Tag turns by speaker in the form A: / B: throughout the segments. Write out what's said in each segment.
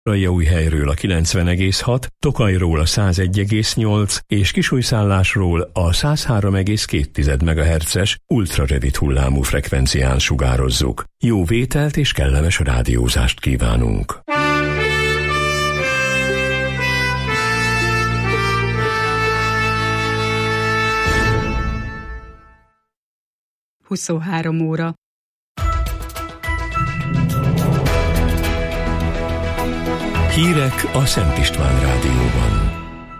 A: Székelyújhelyről a 90,6, Tokajról a 101,8 és Kisújszállásról a 103,2 MHz-es ultrarövid hullámú frekvencián sugározzuk. Jó vételt és kellemes rádiózást kívánunk!
B: Huszonhárom óra.
A: Hírek a Szent István Rádióban.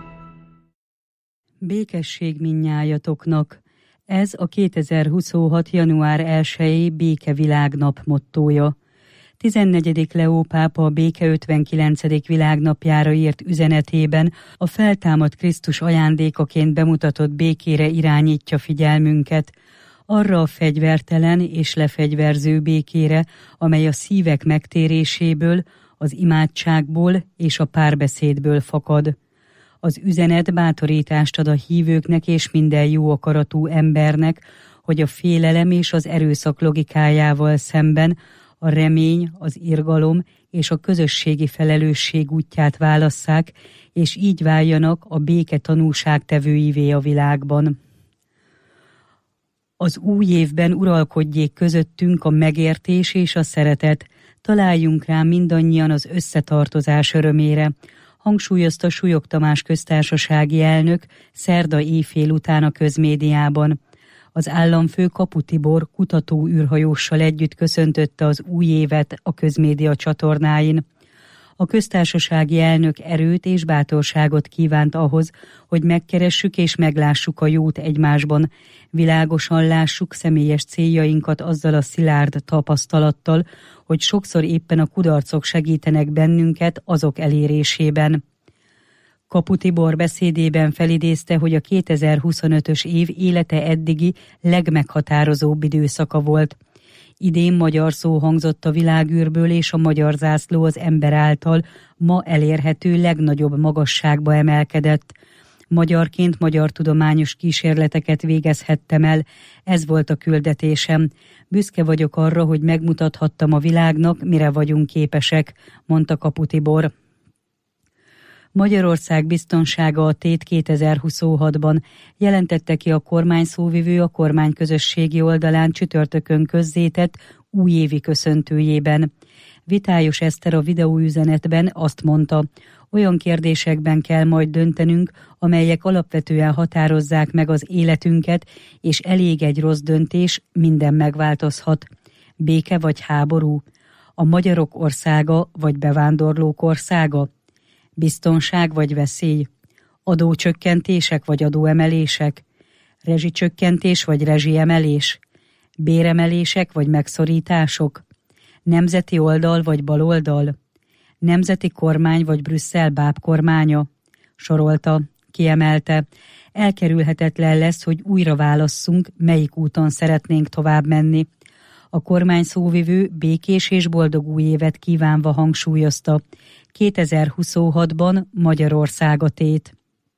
B: Békesség mindnyájatoknak. Ez a 2026. január 1-i Békevilágnap mottója. 14. Leó pápa a béke 59. világnapjára írt üzenetében a feltámadt Krisztus ajándékaként bemutatott békére irányítja figyelmünket, arra a fegyvertelen és lefegyverző békére, amely a szívek megtéréséből, az imádságból és a párbeszédből fakad. Az üzenet bátorítást ad a hívőknek és minden jó akaratú embernek, hogy a félelem és az erőszak logikájával szemben a remény, az irgalom és a közösségi felelősség útját válasszák, és így váljanak a béke tanúságtevőivé a világban. Az új évben uralkodjék közöttünk a megértés és a szeretet, találjunk rá mindannyian az összetartozás örömére, hangsúlyozta Súlyog Tamás köztársasági elnök szerda éjfél után a közmédiában. Az államfő Kapu Tibor kutató űrhajóssal együtt köszöntötte az új évet a közmédia csatornáin. A köztársasági elnök erőt és bátorságot kívánt ahhoz, hogy megkeressük és meglássuk a jót egymásban, világosan lássuk személyes céljainkat azzal a szilárd tapasztalattal, hogy sokszor éppen a kudarcok segítenek bennünket azok elérésében. Kapu Tibor beszédében felidézte, hogy a 2025-ös év élete eddigi legmeghatározóbb időszaka volt. Idén magyar szó hangzott a világűrből, és a magyar zászló az ember által ma elérhető legnagyobb magasságba emelkedett. Magyarként magyar tudományos kísérleteket végezhettem el, ez volt a küldetésem. Büszke vagyok arra, hogy megmutathattam a világnak, mire vagyunk képesek, mondta Kapu Tibor. Magyarország biztonsága a tét 2026-ban, jelentette ki a kormány szóvivő a kormány közösségi oldalán csütörtökön közzétett újévi köszöntőjében. Vitályos Eszter a videóüzenetben azt mondta, olyan kérdésekben kell majd döntenünk, amelyek alapvetően határozzák meg az életünket, és elég egy rossz döntés, minden megváltozhat. Béke vagy háború? A magyarok országa vagy bevándorlók országa? Biztonság vagy veszély? Adócsökkentések vagy adóemelések? Rezsicsökkentés vagy rezsiemelés? Béremelések vagy megszorítások? Nemzeti oldal vagy baloldal? Nemzeti kormány vagy Brüsszel bábkormánya? Sorolta, kiemelte. Elkerülhetetlen lesz, hogy újra válasszunk, melyik úton szeretnénk tovább menni. A kormány szóvivő békés és boldog új évet kívánva hangsúlyozta. 2026-ban Magyarország a tét.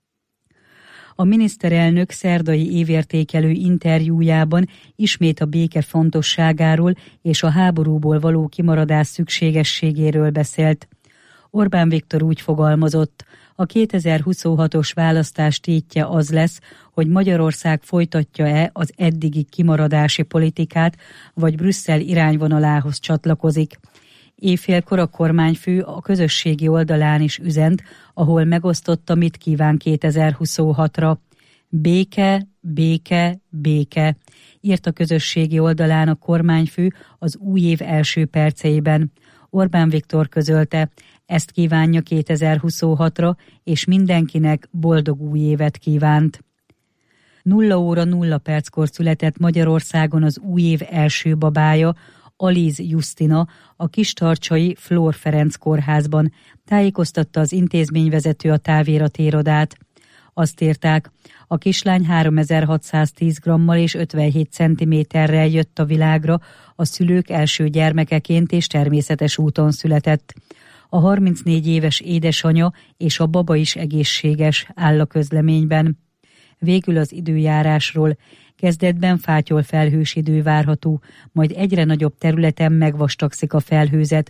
B: A miniszterelnök szerdai évértékelő interjújában ismét a béke fontosságáról és a háborúból való kimaradás szükségességéről beszélt. Orbán Viktor úgy fogalmazott, a 2026-os választás tétje az lesz, hogy Magyarország folytatja-e az eddigi kimaradási politikát, vagy Brüsszel irányvonalához csatlakozik. Éjfélkor a kormányfő a közösségi oldalán is üzent, ahol megosztotta, mit kíván 2026-ra. Béke, béke, béke, írt a közösségi oldalán a kormányfő az új év első perceiben. Orbán Viktor közölte, ezt kívánja 2026-ra, és mindenkinek boldog új évet kívánt. 0 óra 0 perckor született Magyarországon az új év első babája, Alíz Jusztina, a kistarcsai Flór Ferenc kórházban, tájékoztatta az intézményvezető a táviratirodát. Azt írták, a kislány 3610 grammal és 57 centiméterrel jött a világra, a szülők első gyermekeként és természetes úton született. A 34 éves édesanya és a baba is egészséges, áll a közleményben. Végül az időjárásról. Kezdetben fátyol felhős idő várható, majd egyre nagyobb területen megvastagszik a felhőzet.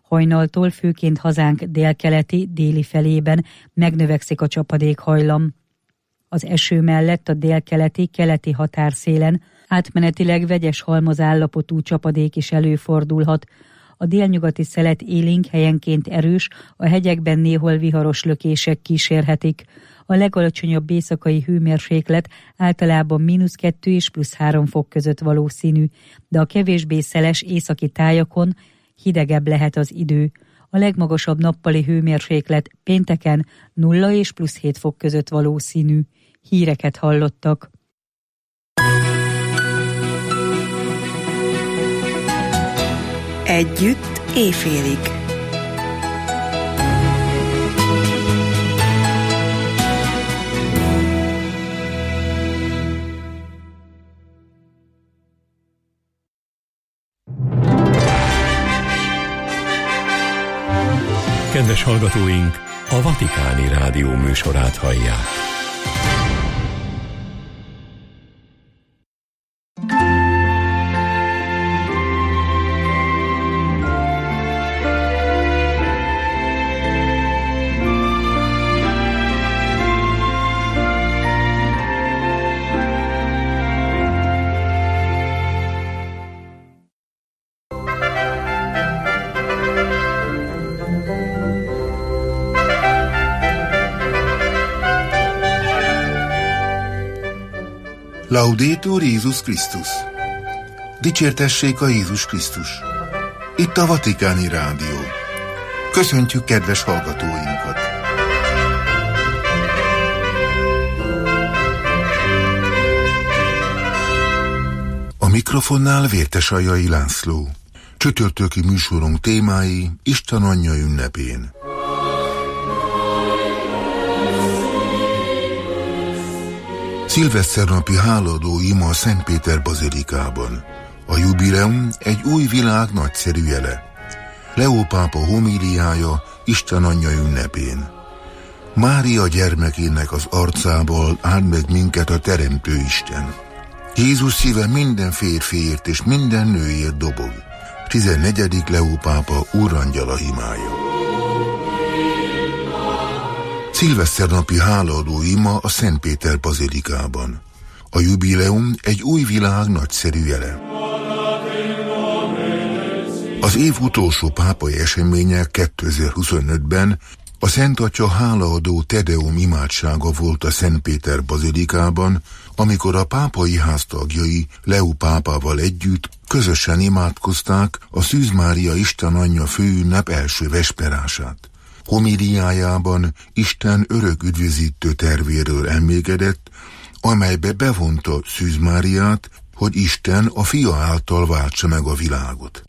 B: Hajnaltól főként hazánk délkeleti, déli felében megnövekszik a csapadékhajlam. Az eső mellett a délkeleti, keleti határszélen átmenetileg vegyes halmazállapotú csapadék is előfordulhat. A délnyugati szelet élénk, helyenként erős, a hegyekben néhol viharos lökések kísérhetik. A legalacsonyabb éjszakai hőmérséklet általában -2 és +3 fok között valószínű, de a kevésbé szeles északi tájakon hidegebb lehet az idő. A legmagasabb nappali hőmérséklet pénteken 0 és +7 fok között valószínű. Híreket hallottak.
C: Együtt éjfélig.
A: Kedves hallgatóink, a Vatikáni Rádió műsorát hallják.
D: Laudetur Jézus Krisztus! Dicsértessék a Jézus Krisztus! Itt a Vatikáni Rádió. Köszöntjük kedves hallgatóinkat! A mikrofonnál Vértesajai László. Csütörtöki műsorunk témái Isten Anyja ünnepén. Szilveszternapi hálaadó ima a Szentpéter bazilikában. A jubileum egy új világ nagyszerű jele. Leó pápa homíliája Isten Anyja ünnepén. Mária gyermekének az arcából áld meg minket a Teremtő Isten. Jézus szíve minden férfiért és minden nőért dobog. 14. Leó pápa úrangyala imája. Szilveszternapi hálaadó ima a Szentpéter bazilikában. A jubileum egy új világ nagyszerű jele. Az év utolsó pápai eseménye 2025-ben a Szent Atya hálaadó Tedeum imádsága volt a Szentpéter bazilikában, amikor a pápai ház tagjai Leó pápával együtt közösen imádkozták a Szűz Mária Isten Anyja főünnep első vesperását. Homíliájában Isten örök üdvözítő tervéről emlékedett, amelybe bevonta Szűz Máriát, hogy Isten a Fia által váltsa meg a világot.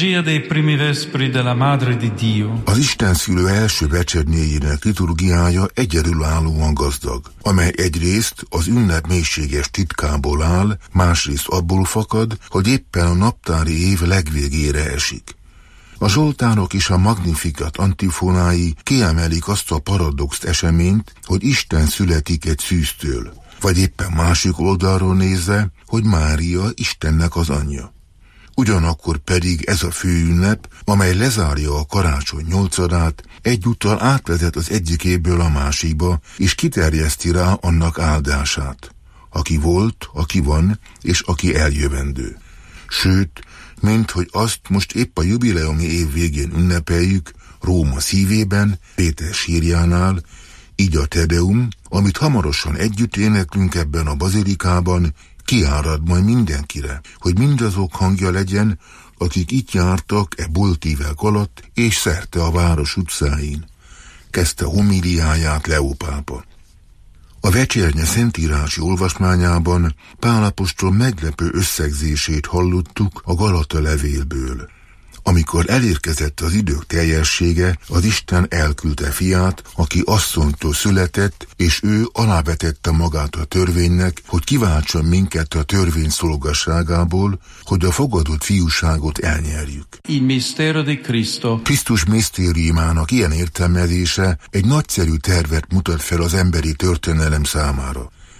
D: Az Isten szülő első vecsernyéjének liturgiája egyedülállóan gazdag, amely egyrészt az ünnep mélységes titkából áll, másrészt abból fakad, hogy éppen a naptári év legvégére esik. A zsoltárok és a Magnificat antifonái kiemelik azt a paradox eseményt, hogy Isten születik egy szűztől, vagy éppen másik oldalról nézve, hogy Mária Istennek az anyja. Ugyanakkor pedig ez a főünnep, amely lezárja a karácsony 8-adát, egyúttal átvezet az egyik évből a másikba, és kiterjeszti rá annak áldását. Aki volt, aki van, és aki eljövendő. Sőt, mint hogy azt most épp a jubileumi év végén ünnepeljük, Róma szívében, Péter sírjánál, így a Tedeum, amit hamarosan együtt éneklünk ebben a bazilikában, kiárad majd mindenkire, hogy mindazok hangja legyen, akik itt jártak e boltívek alatt és szerte a város utcáin. Kezdte homíliáját Leó pápa. A vecsernye szentírási olvasmányában Pál apostol meglepő összegzését hallottuk a Galata levélből. Amikor elérkezett az idők teljessége, az Isten elküldte fiát, aki asszonytól született, és ő alávetette magát a törvénynek, hogy kiváltson minket a törvény szolgasságából, hogy a fogadott fiúságot elnyerjük. Krisztus misztériumának ilyen értelmezése egy nagyszerű tervet mutat fel az emberi történelem számára.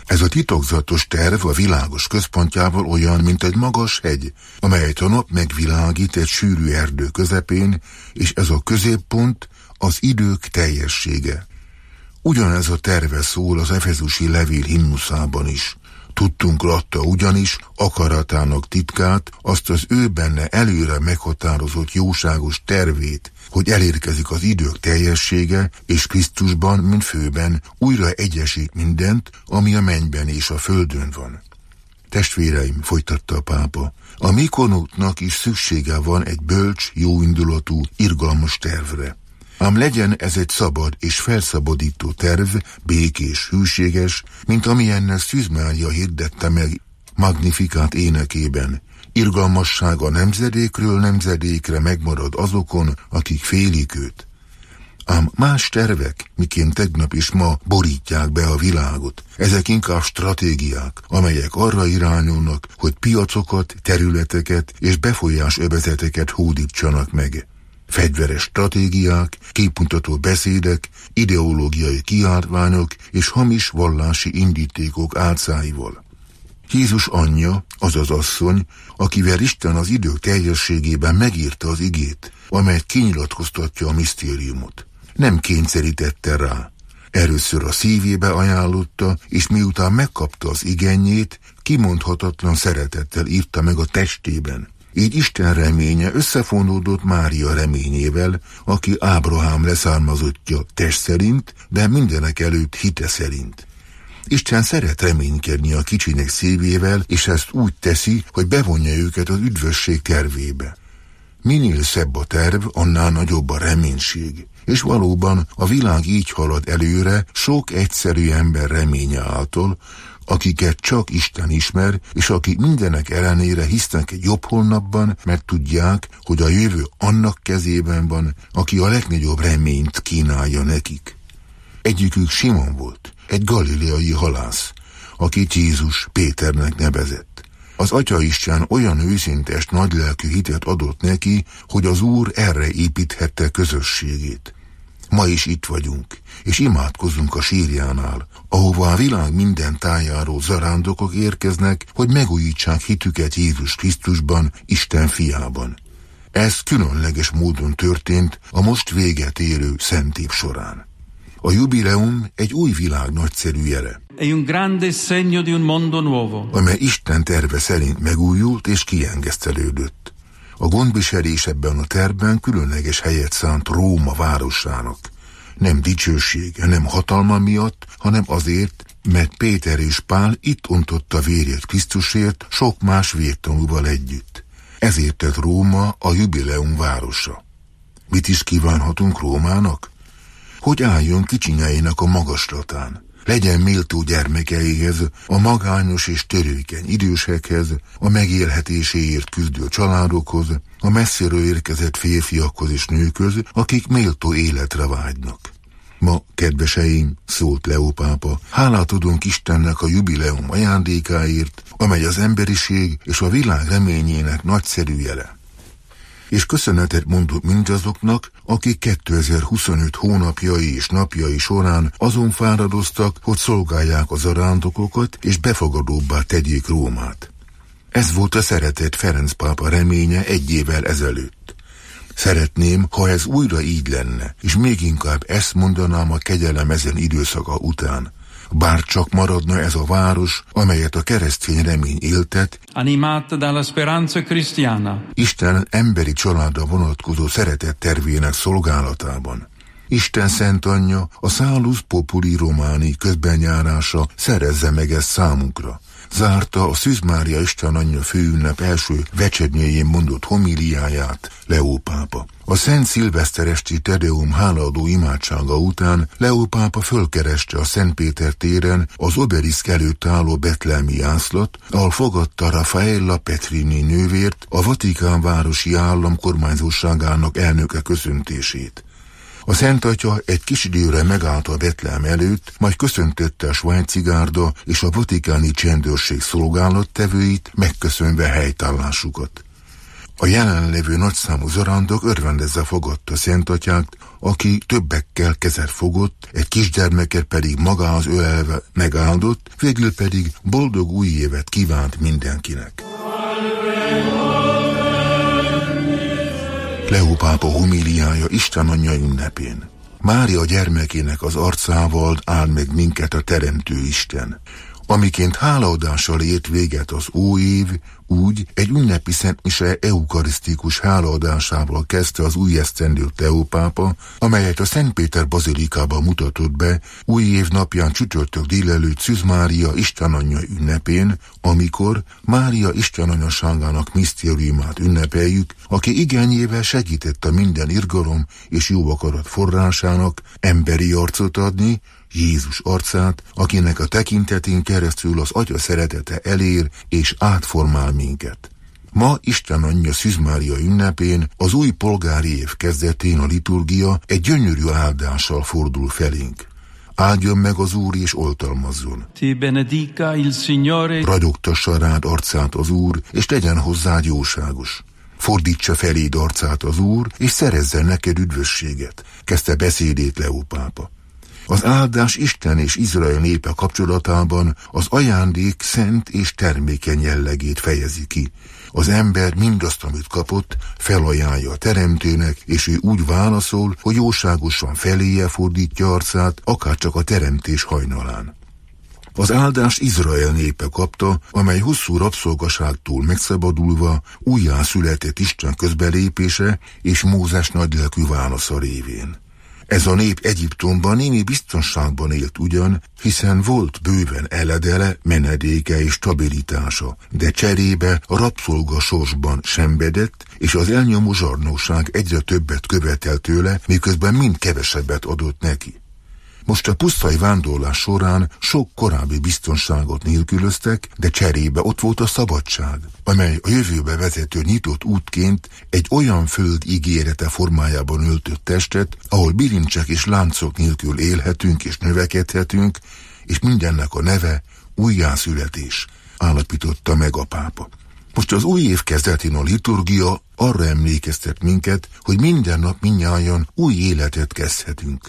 D: Ez a titokzatos terv a világos központjával olyan, mint egy magas hegy, amelyet a nap megvilágít egy sűrű erdő közepén, és ez a középpont az idők teljessége. Ugyanez a terve szól az efezusi levél himnuszában is. Tudtunk adta ugyanis akaratának titkát, azt az ő benne előre meghatározott jóságos tervét, hogy elérkezik az idők teljessége, és Krisztusban, mint főben, újra egyesít mindent, ami a mennyben és a földön van. Testvéreim, folytatta a pápa, a mi konútnak is szüksége van egy bölcs, jóindulatú, irgalmas tervre. Ám legyen ez egy szabad és felszabadító terv, békés, hűséges, mint amilyennek Szűz Mária hirdette meg Magnificat énekében. Irgalmassága nemzedékről nemzedékre megmarad azokon, akik félik őt. Ám más tervek, miként tegnap és ma borítják be a világot. Ezek inkább stratégiák, amelyek arra irányulnak, hogy piacokat, területeket és befolyásövezeteket hódítsanak meg. Fegyveres stratégiák, képmutató beszédek, ideológiai kiáltványok és hamis vallási indítékok álcáival. Jézus anyja, azaz asszony, akivel Isten az idők teljességében megírta az igét, amelyet kinyilatkoztatja a misztériumot. Nem kényszerítette rá. Először a szívébe ajánlotta, és miután megkapta az igenjét, kimondhatatlan szeretettel írta meg a testében. Így Isten reménye összefonódott Mária reményével, aki Ábrahám leszármazottja test szerint, de mindenek előtt hite szerint. Isten szeret reménykedni a kicsinek szívével, és ezt úgy teszi, hogy bevonja őket az üdvösség tervébe. Minél szebb a terv, annál nagyobb a reménység. És valóban a világ így halad előre sok egyszerű ember reménye által, akiket csak Isten ismer, és akik mindenek ellenére hisznek egy jobb holnapban, mert tudják, hogy a jövő annak kezében van, aki a legnagyobb reményt kínálja nekik. Egyikük Simon volt, egy galileai halász, akit Jézus Péternek nevezett. Az Atyaisten olyan őszintes nagylelkű hitet adott neki, hogy az Úr erre építhette közösségét. Ma is itt vagyunk, és imádkozunk a sírjánál, ahova a világ minden tájáról zarándokok érkeznek, hogy megújítsák hitüket Jézus Krisztusban, Isten fiában. Ez különleges módon történt a most véget érő szent év során. A jubileum egy új világ nagyszerű jele, amely Isten terve szerint megújult és kiengesztelődött. A gondviselés ebben a tervben különleges helyet szánt Róma városának. Nem dicsősége, nem hatalma miatt, hanem azért, mert Péter és Pál itt ontotta vérét Krisztusért sok más vértanúval együtt. Ezért lett Róma a jubileum városa. Mit is kívánhatunk Rómának? Hogy álljon kicsinyeinek a magaslatán, legyen méltó gyermekeihez, a magányos és törőkeny idősekhez, a megélhetéséért küzdő családokhoz, a messziről érkezett férfiakhoz és nőkhöz, akik méltó életre vágynak. Ma, kedveseim, szólt Leó pápa, hálát adunk Istennek a jubileum ajándékáért, amely az emberiség és a világ reményének nagyszerű jele. És köszönetet mondok mindazoknak, akik 2025 hónapjai és napjai során azon fáradoztak, hogy szolgálják az zarándokokat és befogadóbbá tegyék Rómát. Ez volt a szeretett Ferenc pápa reménye egy évvel ezelőtt. Szeretném, ha ez újra így lenne, és még inkább ezt mondanám a kegyelem ezen időszaka után. Bár csak maradna ez a város, amelyet a keresztény remény éltet,
C: animata dalla speranza cristiana.
D: Isten emberi családra vonatkozó szeretet tervének szolgálatában. Isten Szent Anyja, a Salus Populi Romani közbenjárása szerezze meg ezt számunkra. Zárta a Szűz Mária Isten Anyja főünnep első vecsernyéjén mondott homíliáját Leó pápa. A Szent Szilveszter esti Tedeum hálaadó imádsága után Leó pápa fölkereste a Szent Péter téren az obeliszk előtt álló betlehemi jászlat, ahol fogadta Raffaella Petrini nővért, a Vatikán városi állam kormányzóságának elnöke köszöntését. A Szent Atya egy kis időre megállt a Betlehem előtt, majd köszöntötte a svájci gárda és a vatikáni csendőrség szolgálattevőit, megköszönve helytállásukat. A jelenlévő nagyszámú zarándok örvendezve fogadta Szentatyást, aki többekkel kezet fogott, egy kisgyermeket pedig magához ölelve megáldott, végül pedig boldog új évet kívánt mindenkinek. Leó pápa homíliája Isten Anyja ünnepén. Mária gyermekének az arcával áld meg minket a Teremtő Isten. Amiként hálaadással ért véget az óév, úgy egy ünnepi szentmise eukarisztikus hálaadásával kezdte az új esztendőt Leó pápa, amelyet a Szent Péter bazilikában mutatott be új év napján csütörtök délelőtt Szűz Mária Isten Anyja ünnepén, amikor Mária Isten Anyaságának misztériumát ünnepeljük, aki igényével segített a minden irgalom és jó akarat forrásának emberi arcot adni, Jézus arcát, akinek a tekintetén keresztül az Atya szeretete elér és átformál minket. Ma Isten Anyja Szűz Mária ünnepén, az új polgári év kezdetén a liturgia egy gyönyörű áldással fordul felénk. Áldjon meg az Úr és oltalmazzon.
C: Ti benedica il Signore.
D: Ragyogtassa rád arcát az Úr, és legyen hozzád jóságos. Fordítsa feléd arcát az Úr, és szerezzen neked üdvösséget, kezdte beszédét Leó pápa. Az áldás Isten és Izrael népe kapcsolatában az ajándék szent és termékeny jellegét fejezi ki. Az ember mindazt, amit kapott, felajánlja a Teremtőnek, és ő úgy válaszol, hogy jóságosan feléje fordítja arcát, akárcsak a teremtés hajnalán. Az áldást Izrael népe kapta, amely hosszú rabszolgaságtól megszabadulva újjászületett Isten közbelépése és Mózes nagylelkű válasza révén. Ez a nép Egyiptomban némi biztonságban élt ugyan, hiszen volt bőven eledele, menedéke és stabilitása, de cserébe a rabszolgasorsban szenvedett, és az elnyomó zsarnokság egyre többet követel tőle, miközben mind kevesebbet adott neki. Most a pusztai vándorlás során sok korábbi biztonságot nélkülöztek, de cserébe ott volt a szabadság, amely a jövőbe vezető nyitott útként egy olyan föld ígérete formájában öltött testet, ahol bilincsek és láncok nélkül élhetünk és növekedhetünk, és mindennek a neve újjászületés, állapította meg a pápa. Most az új év kezdetén a liturgia arra emlékeztet minket, hogy minden nap mindnyájan új életet kezdhetünk.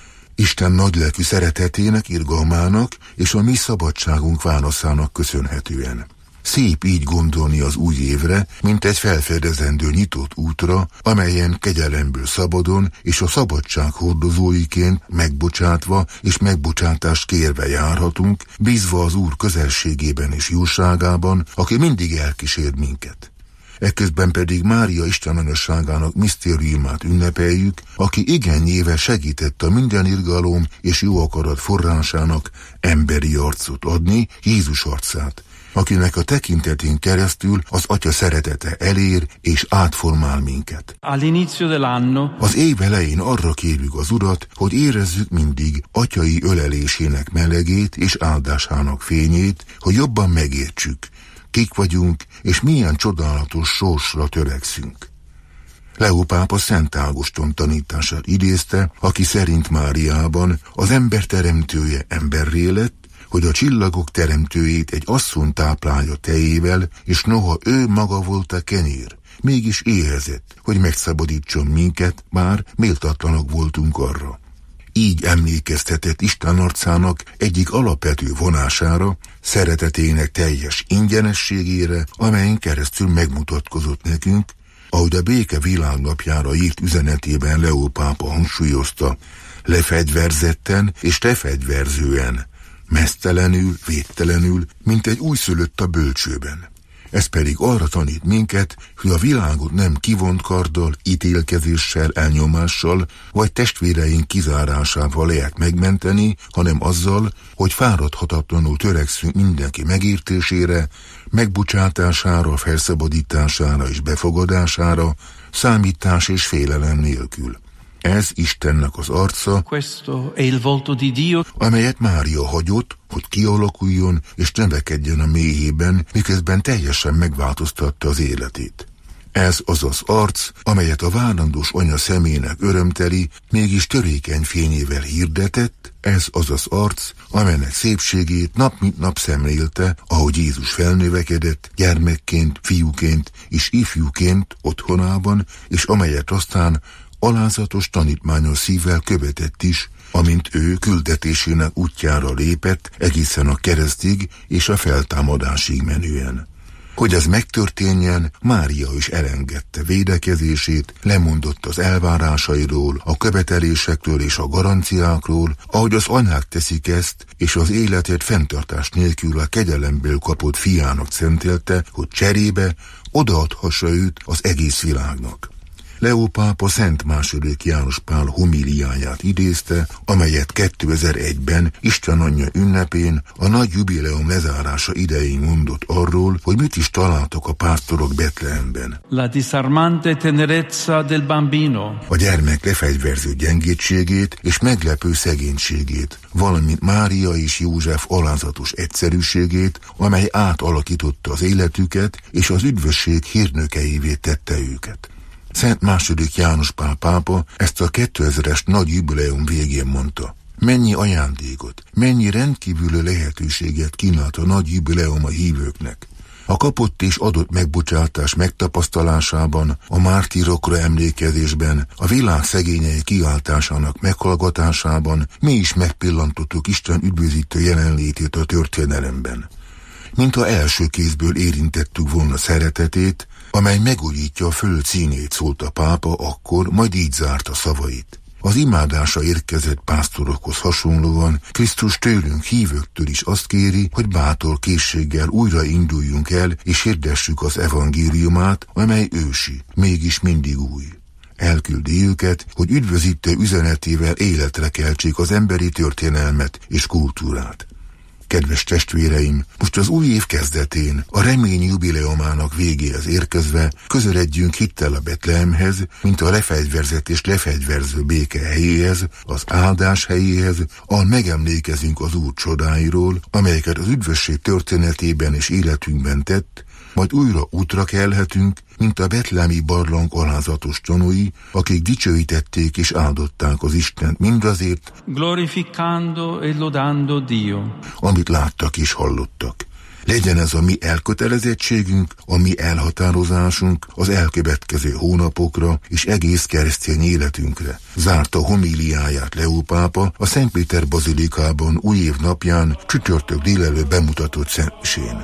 D: Isten nagylelkű szeretetének, irgalmának és a mi szabadságunk válaszának köszönhetően. Szép így gondolni az új évre, mint egy felfedezendő nyitott útra, amelyen kegyelemből szabadon és a szabadság hordozóiként megbocsátva és megbocsátást kérve járhatunk, bízva az Úr közelségében és jóságában, aki mindig elkísér minket. Ekközben pedig Mária Isten Anyaságának misztériumát ünnepeljük, aki igényével segített a minden irgalom és jó akarat forrásának emberi arcot adni, Jézus arcát, akinek a tekintetén keresztül az Atya szeretete elér és átformál minket. Az év elején arra kérjük az Urat, hogy érezzük mindig atyai ölelésének melegét és áldásának fényét, hogy jobban megértsük, kik vagyunk, és milyen csodálatos sorsra törekszünk. Leó pápa Szent Ágoston tanítását idézte, aki szerint Máriában az ember teremtője emberré lett, hogy a csillagok teremtőjét egy asszony táplálja tejével, és noha ő maga volt a kenyér, mégis éhezett, hogy megszabadítson minket, bár méltatlanok voltunk arra. Így emlékeztetett Isten arcának egyik alapvető vonására, szeretetének teljes ingyenességére, amelyen keresztül megmutatkozott nekünk, ahogy a béke világnapjára írt üzenetében Leó pápa hangsúlyozta, lefegyverzetten és lefegyverzően, meztelenül, védtelenül, mint egy újszülött a bölcsőben. Ez pedig arra tanít minket, hogy a világot nem kivont karddal, ítélkezéssel, elnyomással, vagy testvéreink kizárásával lehet megmenteni, hanem azzal, hogy fáradhatatlanul törekszünk mindenki megértésére, megbocsátására, felszabadítására és befogadására, számítás és félelem nélkül. Ez Istennek az arca, amelyet Mária hagyott, hogy kialakuljon és növekedjen a méhében, miközben teljesen megváltoztatta az életét. Ez az az arc, amelyet a várandós anya szemének örömteli, mégis törékeny fényével hirdetett, ez az az arc, amelynek szépségét nap mint nap szemlélte, ahogy Jézus felnövekedett, gyermekként, fiúként és ifjúként otthonában, és amelyet aztán alázatos tanítmányos szívvel követett is, amint ő küldetésének útjára lépett egészen a keresztig és a feltámadásig menően. Hogy ez megtörténjen, Mária is elengedte védekezését, lemondott az elvárásairól, a követelésekről és a garanciákról, ahogy az anyák teszik ezt, és az életét fenntartás nélkül a kegyelemből kapott fiának szentelte, hogy cserébe odaadhassa őt az egész világnak. Leó pápa Szent II. János Pál homíliáját idézte, amelyet 2001-ben Isten Anyja ünnepén a nagy jubileum lezárása idején mondott arról, hogy mit is találtak a pásztorok Betlehemben.
C: La disarmante tenerezza del bambino.
D: A gyermek lefegyverző gyengétségét és meglepő szegénységét, valamint Mária és József alázatos egyszerűségét, amely átalakította az életüket és az üdvösség hírnökeivé tette őket. Szent II. János Pál pápa ezt a 2000-es nagy jubileum végén mondta. Mennyi ajándékot, mennyi rendkívüli lehetőséget kínált a nagy jubileum a hívőknek. A kapott és adott megbocsátás megtapasztalásában, a mártírokra emlékezésben, a világ szegényei kiáltásának meghallgatásában mi is megpillantottuk Isten üdvözítő jelenlétét a történelemben. Mintha első kézből érintettük volna szeretetét, amely megújítja a föld színét, szólt a pápa akkor, majd így zárta szavait. Az imádása érkezett pásztorokhoz hasonlóan Krisztus tőlünk hívőktől is azt kéri, hogy bátor készséggel újra induljunk el, és hirdessük az evangéliumát, amely ősi, mégis mindig új. Elküldi őket, hogy üdvözítő üzenetével életre keltsék az emberi történelmet és kultúrát. Kedves testvéreim, most az új év kezdetén, a remény jubileumának végéhez érkezve közeledjünk hittel a Betlehemhez, mint a lefegyverzett és lefegyverző béke helyéhez, az áldás helyéhez, ahol megemlékezünk az Úr csodáiról, amelyeket az üdvösség történetében és életünkben tett, majd újra útra kelhetünk, mint a betlehemi barlang alázatos tanúi, akik dicsőítették és áldották az Istent mindazért,
C: glorificando e lodando Dio,
D: amit láttak és hallottak. Legyen ez a mi elkötelezettségünk, a mi elhatározásunk az elkövetkező hónapokra és egész keresztény életünkre. Zárta homíliáját Leó pápa a Szent Péter bazilikában új év napján csütörtök délelőtt bemutatott szentmisén.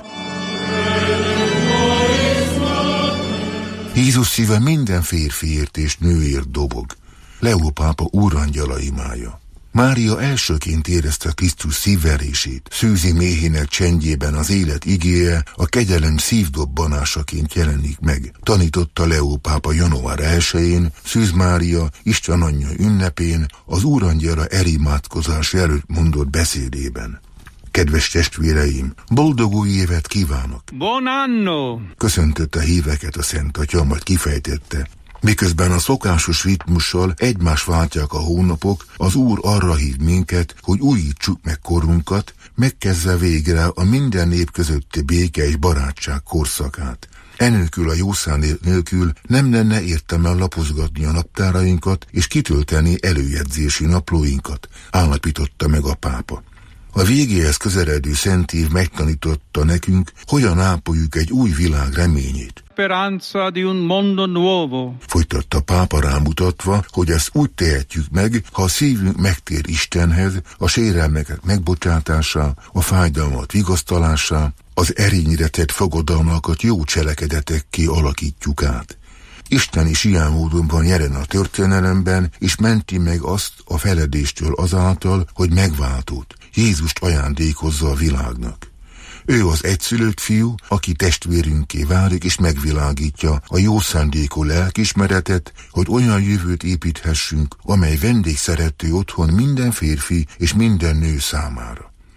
D: Jézus szíve minden férfiért és nőért dobog. Leó pápa úrangyala imája. Mária elsőként érezte Krisztus szívverését, szűzi méhének csendjében az élet igéje, a kegyelem szívdobbanásaként jelenik meg. Tanította Leó pápa január 1-én, Szűz Mária, Isten Anyja ünnepén, az úrangyala elimádkozás előtt mondott beszédében. Kedves testvéreim, boldog új évet kívánok!
C: Buon anno!
D: Köszöntötte híveket a Szent Atya, majd kifejtette. Miközben a szokásos ritmussal egymás váltják a hónapok, az Úr arra hív minket, hogy újítsuk meg korunkat, megkezdve végre a minden nép közötti béke és barátság korszakát. Enélkül a jó szándék nélkül nem lenne értelme lapozgatni a naptárainkat és kitölteni előjegyzési naplóinkat, állapította meg a pápa. A végéhez közeledő szent év megtanította nekünk, hogyan ápoljuk egy új világ reményét.
C: Speranza di un mondo nuovo.
D: Folytatta pápa rámutatva, hogy ezt úgy tehetjük meg, ha a szívünk megtér Istenhez, a sérelmeket megbocsátása, a fájdalmat vigasztalásá, az erényre tett fogadalmakat jó cselekedetekké alakítjuk át. Isten is ilyen módon van jelen a történelemben, és menti meg azt a feledéstől azáltal, hogy megváltót, Jézust ajándékozza a világnak. Ő az egyszülött fiú, aki testvérünké válik és megvilágítja a jó szándékú lelkismeretet, hogy olyan jövőt építhessünk, amely vendégszerető otthon minden férfi és minden nő számára.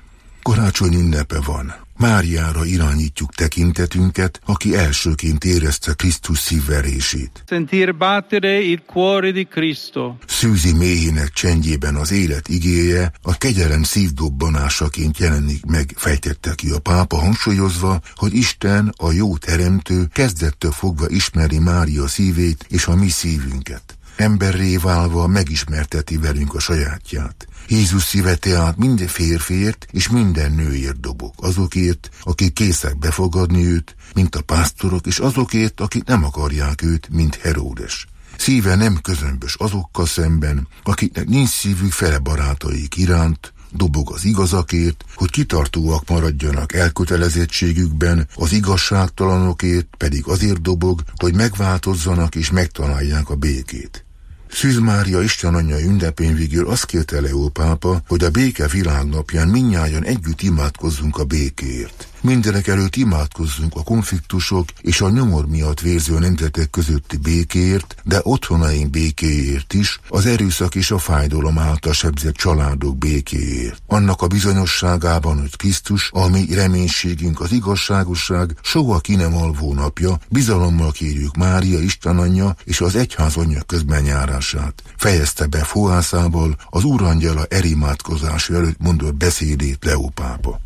D: Karácsony ünnepe van. Máriára irányítjuk tekintetünket, aki elsőként érezte Krisztus szívverését.
C: Sentir battere il cuore di Cristo.
D: Szűzi méhének csendjében az élet igéje a kegyelem szívdobbanásaként jelenik meg, fejtette ki a pápa, hangsúlyozva, hogy Isten, a jó teremtő, kezdettől fogva ismeri Mária szívét és a mi szívünket. Emberré válva megismerteti velünk a sajátját. Jézus szíve tehát minden férfiért és minden nőért dobog. Azokért, akik készek befogadni őt, mint a pásztorok, és azokért, akik nem akarják őt, mint Heródes. Szíve nem közömbös azokkal szemben, akiknek nincs szívük fele barátaik iránt, dobog az igazakért, hogy kitartóak maradjanak elkötelezettségükben, az igazságtalanokért pedig azért dobog, hogy megváltozzanak és megtalálják a békét. Szűz Mária Isten anyja ünnepén végül azt kérte Leó pápa, hogy a béke világnapján mindnyájan együtt imádkozzunk a békéért. Mindenek előtt imádkozzunk a konfliktusok és a nyomor miatt vérző nemzetek közötti békéért, de otthonaink békéért is, az erőszak és a fájdalom által sebzett családok békéért. Annak a bizonyosságában, hogy Krisztus, a mi reménységünk, az igazságosság soha ki nem alvó napja, bizalommal kérjük Mária Isten anyja és az egyház anyja közbenjárását. Fejezte be fohászával az úrangyala erimádkozása előtt mondott beszédét Leó pápa.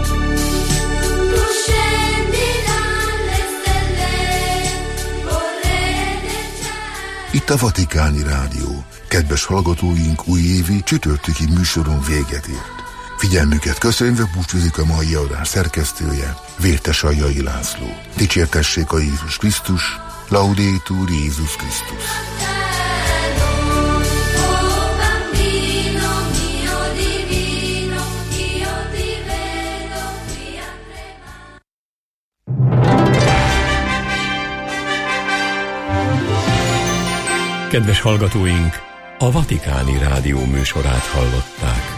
D: Itt a Vatikáni Rádió. Kedves hallgatóink, újévi csütörtöki műsoron véget ért. Figyelmüket köszönve búcsúzik a mai adás szerkesztője, Vértes Aljai László. Dicsértessék a Jézus Krisztus, Laudetur Jézus Krisztus.
A: Kedves hallgatóink, a Vatikáni Rádió műsorát hallották.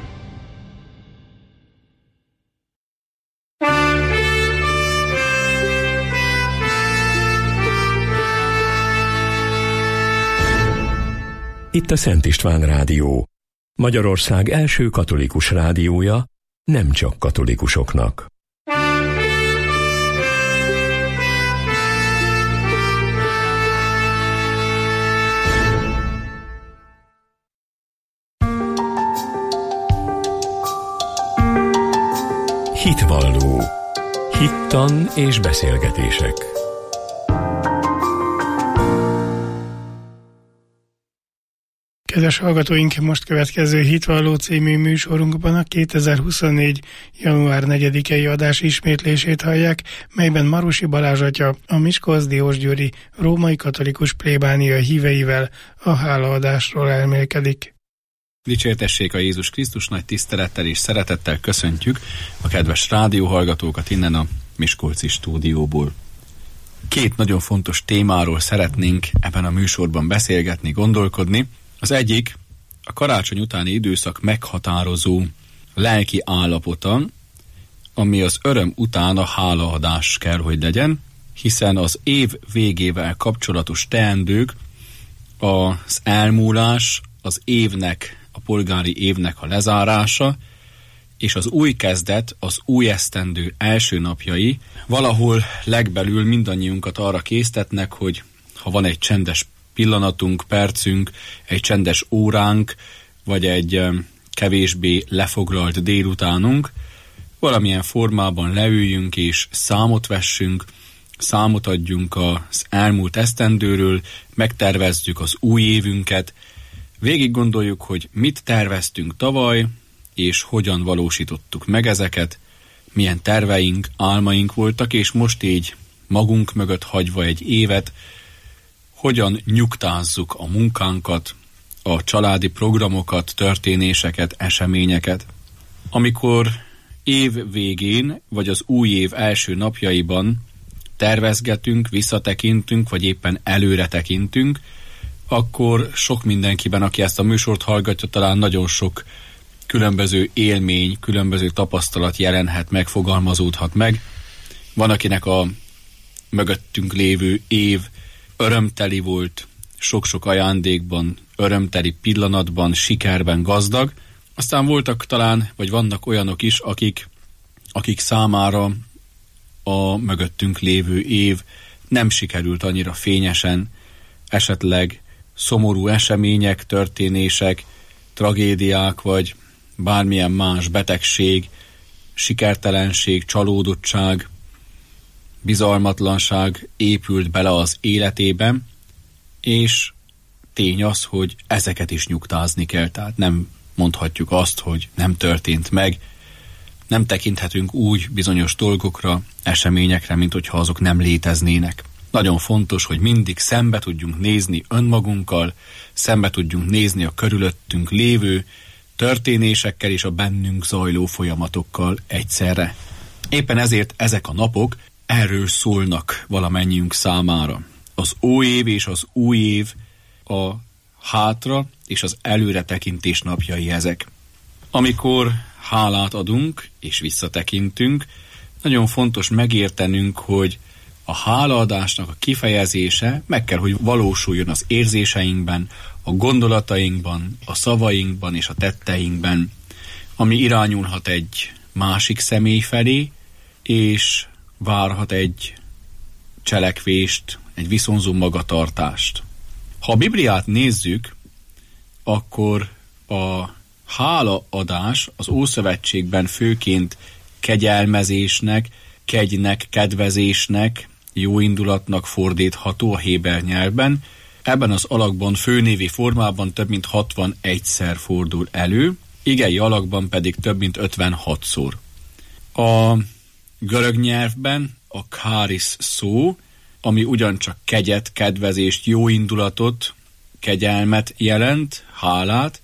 A: Itt a Szent István Rádió, Magyarország első katolikus rádiója, nem csak katolikusoknak. Hitvalló. Hittan és beszélgetések.
E: Kedves hallgatóink, most következő Hitvalló című műsorunkban a 2024. január 4-i adás ismétlését hallják, melyben Marosi Balázs atya a Miskolc-Diósgyőri római katolikus plébánia híveivel a hálaadásról elmélkedik.
F: Dicsértessék a Jézus Krisztus, nagy tisztelettel és szeretettel köszöntjük a kedves rádióhallgatókat innen a miskolci stúdióból. Két nagyon fontos témáról szeretnénk ebben a műsorban beszélgetni, gondolkodni. Az egyik a karácsony utáni időszak meghatározó lelki állapota, ami az öröm után a hálaadás kell, hogy legyen, hiszen az év végével kapcsolatos teendők, az elmúlás, az évnek, a polgári évnek a lezárása, és az új kezdet, az új esztendő első napjai valahol legbelül mindannyiunkat arra késztetnek, hogy ha van egy csendes pillanatunk, percünk, egy csendes óránk, vagy egy kevésbé lefoglalt délutánunk, valamilyen formában leüljünk és számot vessünk, számot adjunk az elmúlt esztendőről, megtervezzük az új évünket, végig gondoljuk, hogy mit terveztünk tavaly, és hogyan valósítottuk meg ezeket, milyen terveink, álmaink voltak, és most így magunk mögött hagyva egy évet, hogyan nyugtázzuk a munkánkat, a családi programokat, történéseket, eseményeket. Amikor év végén, vagy az új év első napjaiban tervezgetünk, visszatekintünk, vagy éppen előre tekintünk, akkor sok mindenkiben, aki ezt a műsort hallgatja, talán nagyon sok különböző élmény, különböző tapasztalat jelenhet meg, fogalmazódhat meg. Van, akinek a mögöttünk lévő év örömteli volt, sok-sok ajándékban, örömteli pillanatban, sikerben gazdag, Aztán voltak talán, vagy vannak olyanok is, akik számára a mögöttünk lévő év nem sikerült annyira fényesen, esetleg szomorú események, történések, tragédiák, vagy bármilyen más betegség, sikertelenség, csalódottság, bizalmatlanság épült bele az életében, és tény az, hogy ezeket is nyugtázni kell, tehát nem mondhatjuk azt, hogy nem történt meg, nem tekinthetünk úgy bizonyos dolgokra, eseményekre, mint hogyha azok nem léteznének. Nagyon fontos, hogy mindig szembe tudjunk nézni önmagunkkal, szembe tudjunk nézni a körülöttünk lévő történésekkel és a bennünk zajló folyamatokkal egyszerre. Éppen ezért ezek a napok erről szólnak valamennyiünk számára. Az óév és az új év a hátra és az előre tekintés napjai ezek. Amikor hálát adunk és visszatekintünk, nagyon fontos megértenünk, hogy a hálaadásnak a kifejezése meg kell, hogy valósuljon az érzéseinkben, a gondolatainkban, a szavainkban és a tetteinkben, ami irányulhat egy másik személy felé, és várhat egy cselekvést, egy viszonzó magatartást. Ha a Bibliát nézzük, akkor a hálaadás az Ószövetségben főként kegyelmezésnek, kegynek, kedvezésnek, jóindulatnak fordítható a héber nyelvben. Ebben az alakban főnévi formában több mint 61-szer fordul elő, igei alakban pedig több mint 56-szor. A görög nyelvben a charis szó, ami ugyancsak kegyet, kedvezést, jóindulatot, kegyelmet jelent, hálát,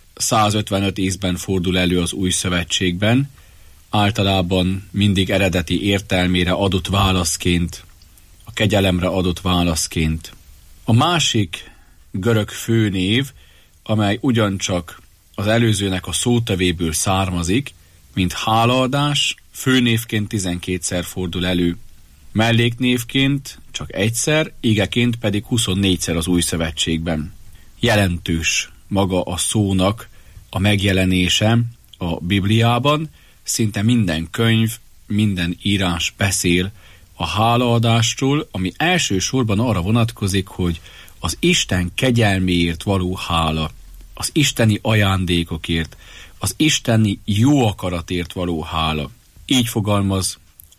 F: 155 ízben fordul elő az Új Szövetségben, általában mindig eredeti értelmére adott válaszként, a kegyelemre adott válaszként. A másik görög főnév, amely ugyancsak az előzőnek a szótevéből származik, mint hálaadás, főnévként 12-szer fordul elő. Melléknévként csak egyszer, igeként pedig 24-szer az Új Szövetségben. Jelentős maga a szónak a megjelenése a Bibliában, szinte minden könyv, minden írás beszél a hálaadásról, ami elsősorban arra vonatkozik, hogy az Isten kegyelméért való hála, az isteni ajándékokért, az isteni jó akaratért való hála. Így fogalmaz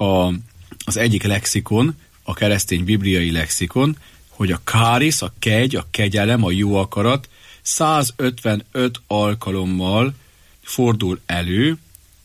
F: az egyik lexikon, a keresztény bibliai lexikon, hogy a káris, a kegy, a kegyelem, a jó akarat 155 alkalommal fordul elő,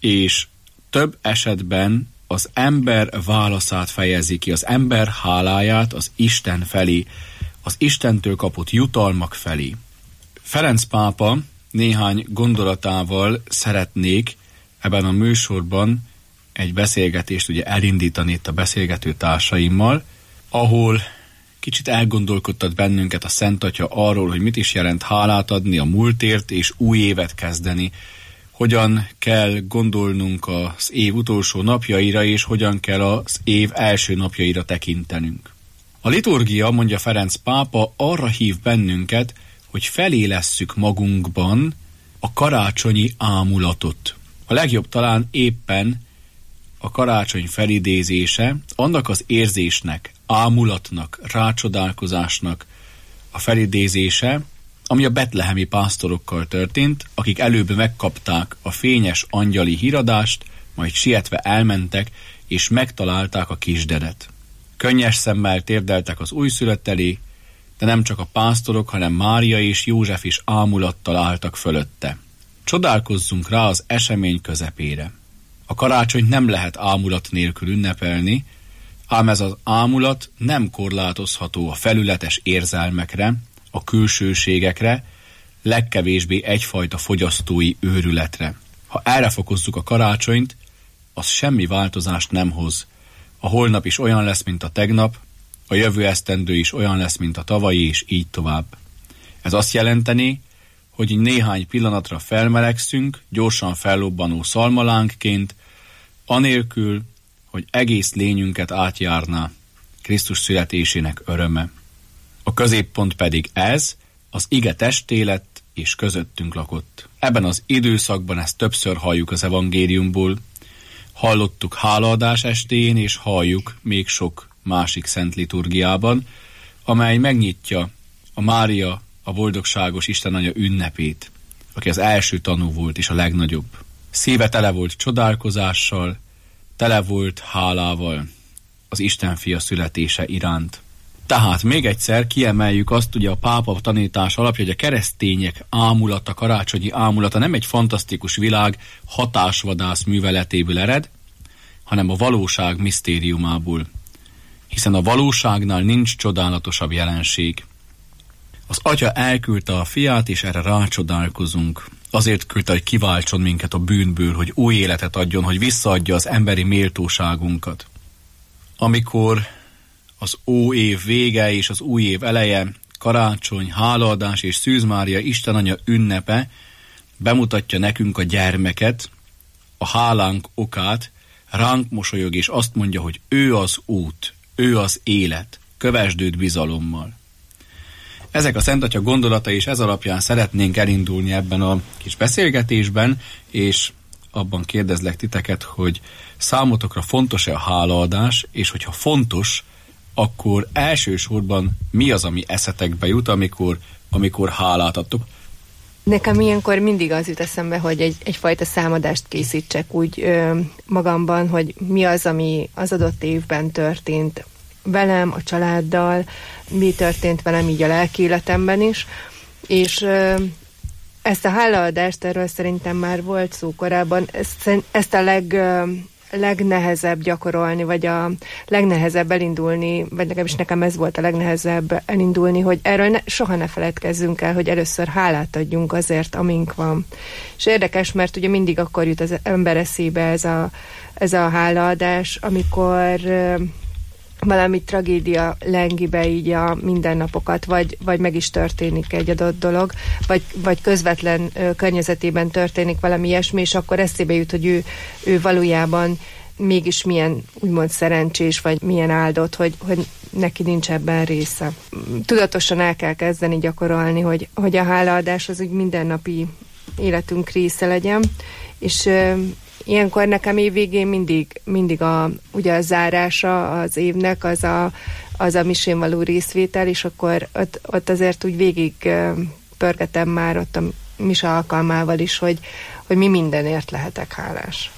F: és több esetben az ember válaszát fejezi ki, az ember háláját az Isten felé, az Istentől kapott jutalmak felé. Ferenc pápa néhány gondolatával szeretnék ebben a műsorban egy beszélgetést ugye elindítani itt a beszélgető társaimmal, ahol kicsit elgondolkodtat bennünket a Szent Atya arról, hogy mit is jelent hálát adni a múltért és új évet kezdeni, hogyan kell gondolnunk az év utolsó napjaira, és hogyan kell az év első napjaira tekintenünk. A liturgia, mondja Ferenc pápa, arra hív bennünket, hogy felélesszük magunkban a karácsonyi ámulatot. A legjobb talán éppen a karácsony felidézése, annak az érzésnek, ámulatnak, rácsodálkozásnak a felidézése, ami a betlehemi pásztorokkal történt, akik előbb megkapták a fényes angyali híradást, majd sietve elmentek, és megtalálták a kisdedet. Könnyes szemmel térdeltek az újszülött elé, de nem csak a pásztorok, hanem Mária és József is ámulattal álltak fölötte. Csodálkozzunk rá az esemény közepére. A karácsonyt nem lehet ámulat nélkül ünnepelni, ám ez az ámulat nem korlátozható a felületes érzelmekre, a külsőségekre, legkevésbé egyfajta fogyasztói őrületre. Ha erre fokozzuk a karácsonyt, az semmi változást nem hoz. A holnap is olyan lesz, mint a tegnap, a jövő esztendő is olyan lesz, mint a tavalyi, és így tovább. Ez azt jelenteni, hogy néhány pillanatra felmelegszünk, gyorsan fellobbanó szalmalánkként, anélkül, hogy egész lényünket átjárná Krisztus születésének öröme. A középpont pedig ez, az ige testé lett és közöttünk lakott. Ebben az időszakban ezt többször halljuk az evangéliumból. Hallottuk hálaadás estén, és halljuk még sok másik szent liturgiában, amely megnyitja a Mária, a boldogságos Istenanya ünnepét, aki az első tanú volt és a legnagyobb. Szíve tele volt csodálkozással, tele volt hálával az Istenfia születése iránt. Tehát még egyszer kiemeljük azt, ugye a pápa tanítás alapja, hogy a keresztények ámulata, karácsonyi ámulata nem egy fantasztikus világ hatásvadász műveletéből ered, hanem a valóság misztériumából. Hiszen a valóságnál nincs csodálatosabb jelenség. Az Atya elküldte a fiát, és erre rácsodálkozunk. Azért küldte, hogy kiváltson minket a bűnből, hogy új életet adjon, hogy visszaadja az emberi méltóságunkat. Amikor az óév vége és az új év eleje, karácsony, hálaadás és Szűz Mária Istenanya ünnepe bemutatja nekünk a gyermeket, a hálánk okát, ránk mosolyog és azt mondja, hogy ő az út, ő az élet, kövesd őt bizalommal. Ezek a Szent Atya gondolatai, és ez alapján szeretnénk elindulni ebben a kis beszélgetésben, és abban kérdezlek titeket, hogy számotokra fontos-e a hálaadás, és hogyha fontos, akkor elsősorban mi az, ami eszetekbe jut, amikor hálát adtok?
G: Nekem ilyenkor mindig az jut eszembe, hogy egyfajta számadást készítsek úgy magamban, hogy mi az, ami az adott évben történt velem, a családdal, mi történt velem így a lelki életemben is, és ezt a hálaadást, erről szerintem már volt szó korábban, ezt a legnehezebb gyakorolni, vagy a legnehezebb elindulni, vagy legalábbis nekem ez volt a legnehezebb elindulni, hogy erről soha ne feledkezzünk el, hogy először hálát adjunk azért, amink van. És érdekes, mert ugye mindig akkor jut az ember eszébe ez a hálaadás, amikor valami tragédia lengi be így a mindennapokat, vagy meg is történik egy adott dolog, vagy közvetlen környezetében történik valami ilyesmi, és akkor eszébe jut, hogy ő valójában mégis milyen úgymond szerencsés, vagy milyen áldott, hogy neki nincs ebben része. Tudatosan el kell kezdeni gyakorolni, hogy a hálaadás az úgy mindennapi életünk része legyen, és ilyenkor nekem évvégén mindig ugye a zárása az évnek az a misén való részvétel, és akkor ott azért úgy végig pörgetem már ott a mise alkalmával is, hogy mi mindenért lehetek hálás.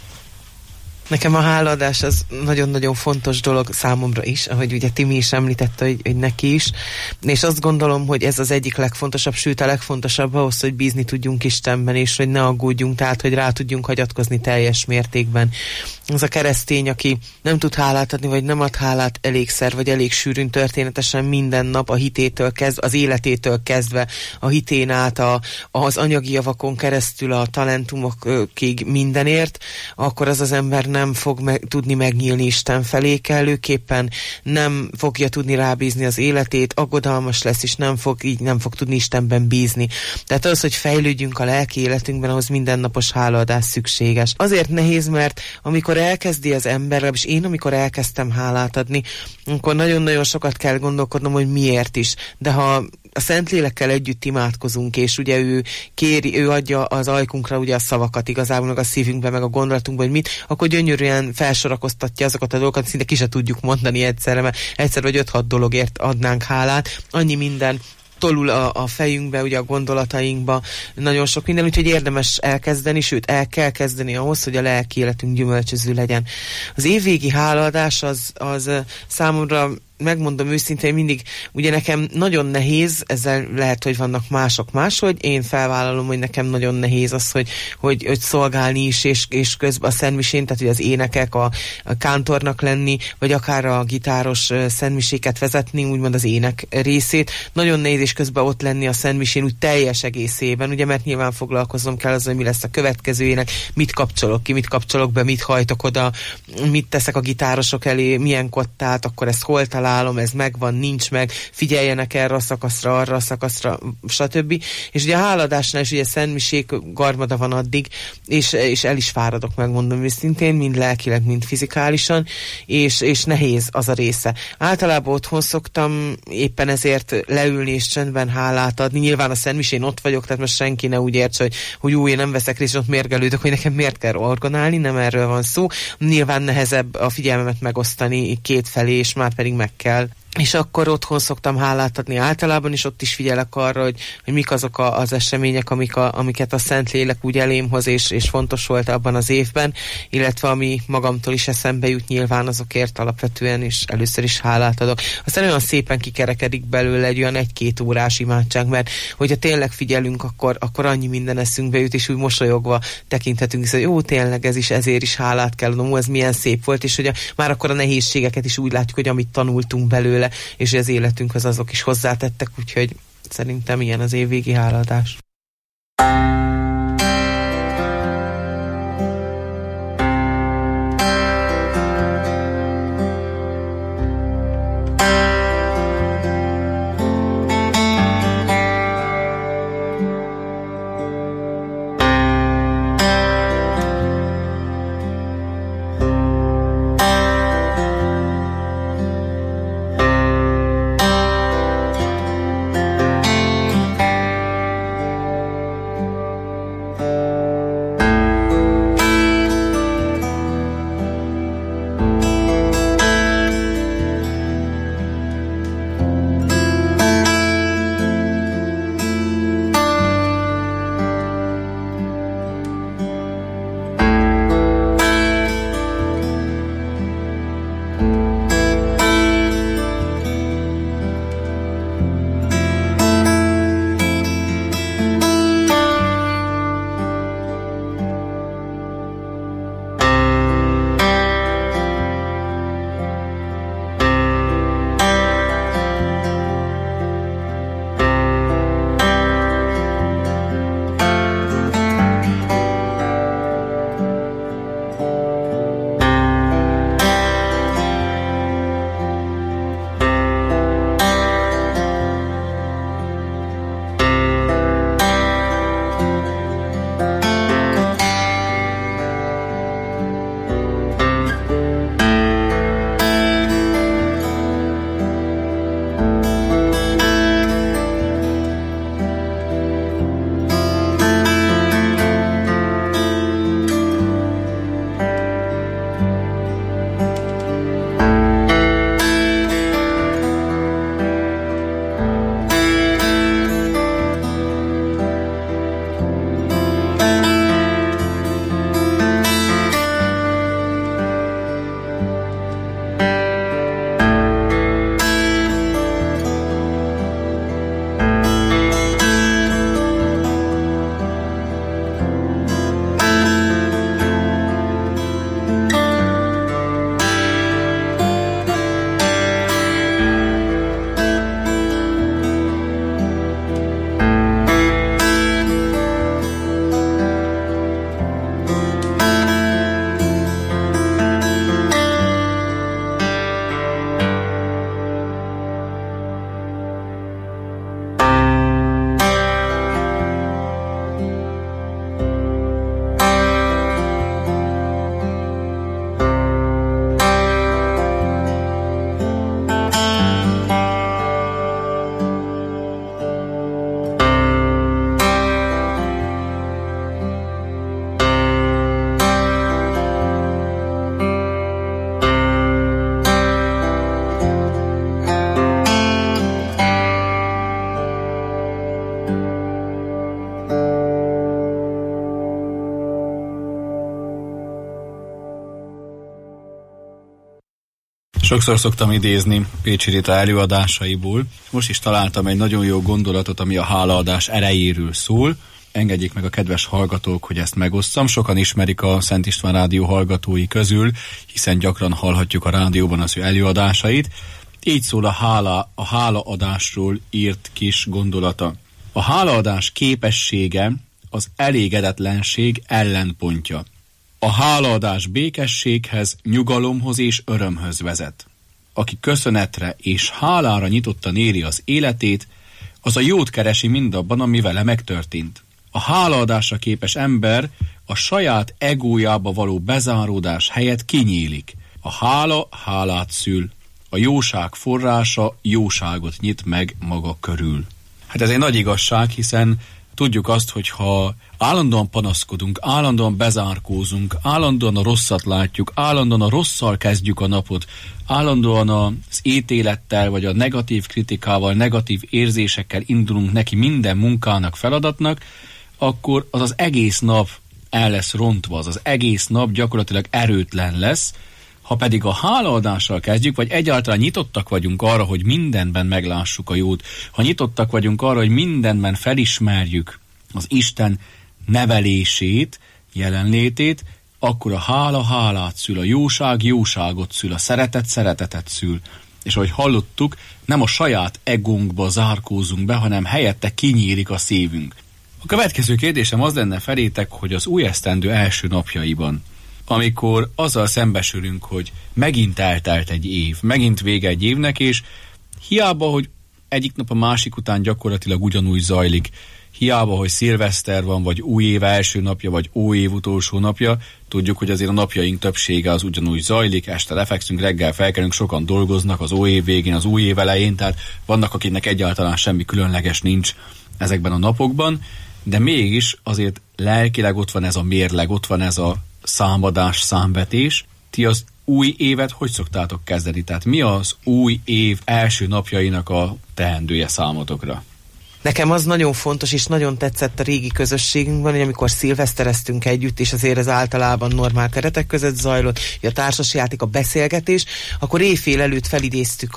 H: Nekem a hálaadás az nagyon-nagyon fontos dolog számomra is, ahogy ugye Timi is említette, hogy neki is, és azt gondolom, hogy ez az egyik legfontosabb, sőt a legfontosabb ahhoz, hogy bízni tudjunk Istenben, és hogy ne aggódjunk, tehát hogy rá tudjunk hagyatkozni teljes mértékben. Az a keresztény, aki nem tud hálát adni, vagy nem ad hálát elégszer, vagy elég sűrűn, történetesen minden nap a hitétől kezdve, az életétől kezdve, a hitén át, az anyagi javakon keresztül, a talentumokig mindenért, akkor az ember nem fog tudni megnyílni Isten felé, kellőképpen nem fogja tudni rábízni az életét, aggodalmas lesz, és nem fog tudni Istenben bízni. Tehát az, hogy fejlődjünk a lelki életünkben, ahhoz mindennapos hálaadás szükséges. Azért nehéz, mert amikor elkezdi az ember, és én amikor elkezdtem hálát adni, akkor nagyon-nagyon sokat kell gondolkodnom, hogy miért is. De ha a Szentlélekkel együtt imádkozunk, és ugye ő adja az ajkunkra ugye a szavakat, igazából meg a szívünkbe, meg a gondolatunkba, hogy mit, akkor gyönyörűen felsorakoztatja azokat a dolgokat, szinte ki se tudjuk mondani egyszerre, mert egyszer vagy 5-6 dologért adnánk hálát. Annyi minden tolul a fejünkbe, ugye a gondolatainkba, nagyon sok minden, úgyhogy érdemes elkezdeni, sőt el kell kezdeni ahhoz, hogy a lelki életünk gyümölcsöző legyen. Az évvégi hálaadás az számomra, megmondom őszintén, mindig, ugye nekem nagyon nehéz, ezzel lehet, hogy vannak mások máshogy, én felvállalom, hogy nekem nagyon nehéz az, hogy szolgálni is, és közben a szentmisén, tehát hogy az énekek, a kántornak lenni, vagy akár a gitáros szentmiséket vezetni, úgymond az ének részét. Nagyon nehéz, és közben ott lenni a szentmisén úgy teljes egészében, ugye, mert nyilván foglalkoznom kell azzal, hogy mi lesz a következő ének, mit kapcsolok ki, mit kapcsolok be, mit hajtok oda, mit teszek a gitárosok elé, milyen kottát, akkor ezt hol találom, találom, ez megvan, nincs meg, figyeljenek erre a szakaszra, arra a szakaszra, stb. És ugye a hálaadásnál is ugye szentmisék garmada van addig, és el is fáradok, megmondom őszintén, mind lelkileg, mind fizikálisan, és nehéz az a része. Általában otthon szoktam éppen ezért leülni és csendben hálát adni. Nyilván a szentmisén ott vagyok, tehát most senki ne úgy értse, hogy én nem veszek részt, és ott mérgelődök, hogy nekem miért kell orgonálni, nem erről van szó. Nyilván nehezebb a figyelmemet megosztani kétfelé, és már pedig meg kell. És akkor otthon szoktam hálát adni általában, és ott is figyelek arra, hogy mik azok az események, amiket a Szentlélek úgy elém hoz, és fontos volt abban az évben, illetve ami magamtól is eszembe jut, nyilván azokért alapvetően, és először is hálát adok. Aztán olyan szépen kikerekedik belőle egy olyan 1-2 órás imádság, mert hogyha tényleg figyelünk, akkor annyi minden eszünkbe jut, és úgy mosolyogva tekinthetünk, hogy jó, tényleg ez is, ezért is hálát kell adnom, ez milyen szép volt, és hogy már akkor a nehézségeket is úgy látjuk, hogy amit tanultunk belőle, és az életünkhöz azok is hozzátettek, úgyhogy szerintem ilyen az évvégi hálaadás.
F: Sokszor szoktam idézni Pécsi Rita előadásaiból. Most is találtam egy nagyon jó gondolatot, ami a hálaadás erejéről szól. Engedjék meg a kedves hallgatók, hogy ezt megosszam. Sokan ismerik a Szent István Rádió hallgatói közül, hiszen gyakran hallhatjuk a rádióban az ő előadásait. Így szól a hálaadásról írt kis gondolata. A hálaadás képessége az elégedetlenség ellenpontja. A hálaadás békességhez, nyugalomhoz és örömhöz vezet. aki köszönetre és hálára nyitottan éli az életét, az a jót keresi mindabban, ami vele megtörtént. A hálaadásra képes ember a saját egójába való bezáródás helyett kinyílik. A hála hálát szül, a jóság forrása jóságot nyit meg maga körül. Hát ez egy nagy igazság, hiszen tudjuk azt, hogy ha állandóan panaszkodunk, állandóan bezárkózunk, állandóan a rosszat látjuk, állandóan a rosszal kezdjük a napot, állandóan az ítélettel, vagy a negatív kritikával, negatív érzésekkel indulunk neki minden munkának, feladatnak, akkor az egész nap el lesz rontva, az egész nap gyakorlatilag erőtlen lesz. Ha pedig a hálaadással kezdjük, vagy egyáltalán nyitottak vagyunk arra, hogy mindenben meglássuk a jót, ha nyitottak vagyunk arra, hogy mindenben felismerjük az Isten nevelését, jelenlétét, akkor a hála hálát szül, a jóság jóságot szül, a szeretet szeretetet szül. És ahogy hallottuk, nem a saját egónkba zárkózunk be, hanem helyette kinyílik a szívünk. A következő kérdésem az lenne felétek, hogy az új esztendő első napjaiban, amikor azzal szembesülünk, hogy megint eltelt egy év, megint vége egy évnek, és hiába, hogy egyik nap a másik után gyakorlatilag ugyanúgy zajlik, hiába, hogy szilveszter van, vagy új év első napja, vagy új év utolsó napja, tudjuk, hogy azért a napjaink többsége az ugyanúgy zajlik, este lefekszünk, reggel felkelünk, sokan dolgoznak az új év végén, az új év elején, tehát vannak, akiknek egyáltalán semmi különleges nincs ezekben a napokban, de mégis azért lelkileg ott van ez a mérleg, ott van ez a számadás, számvetés. Ti az új évet hogy szoktátok kezdeni? Tehát mi az új év első napjainak a teendője számotokra?
H: Nekem az nagyon fontos, és nagyon tetszett a régi közösségünkben, hogy amikor szilvesztereztünk együtt, és azért ez általában normál keretek között zajlott, a társasjáték, a beszélgetés, akkor éjfél előtt felidéztük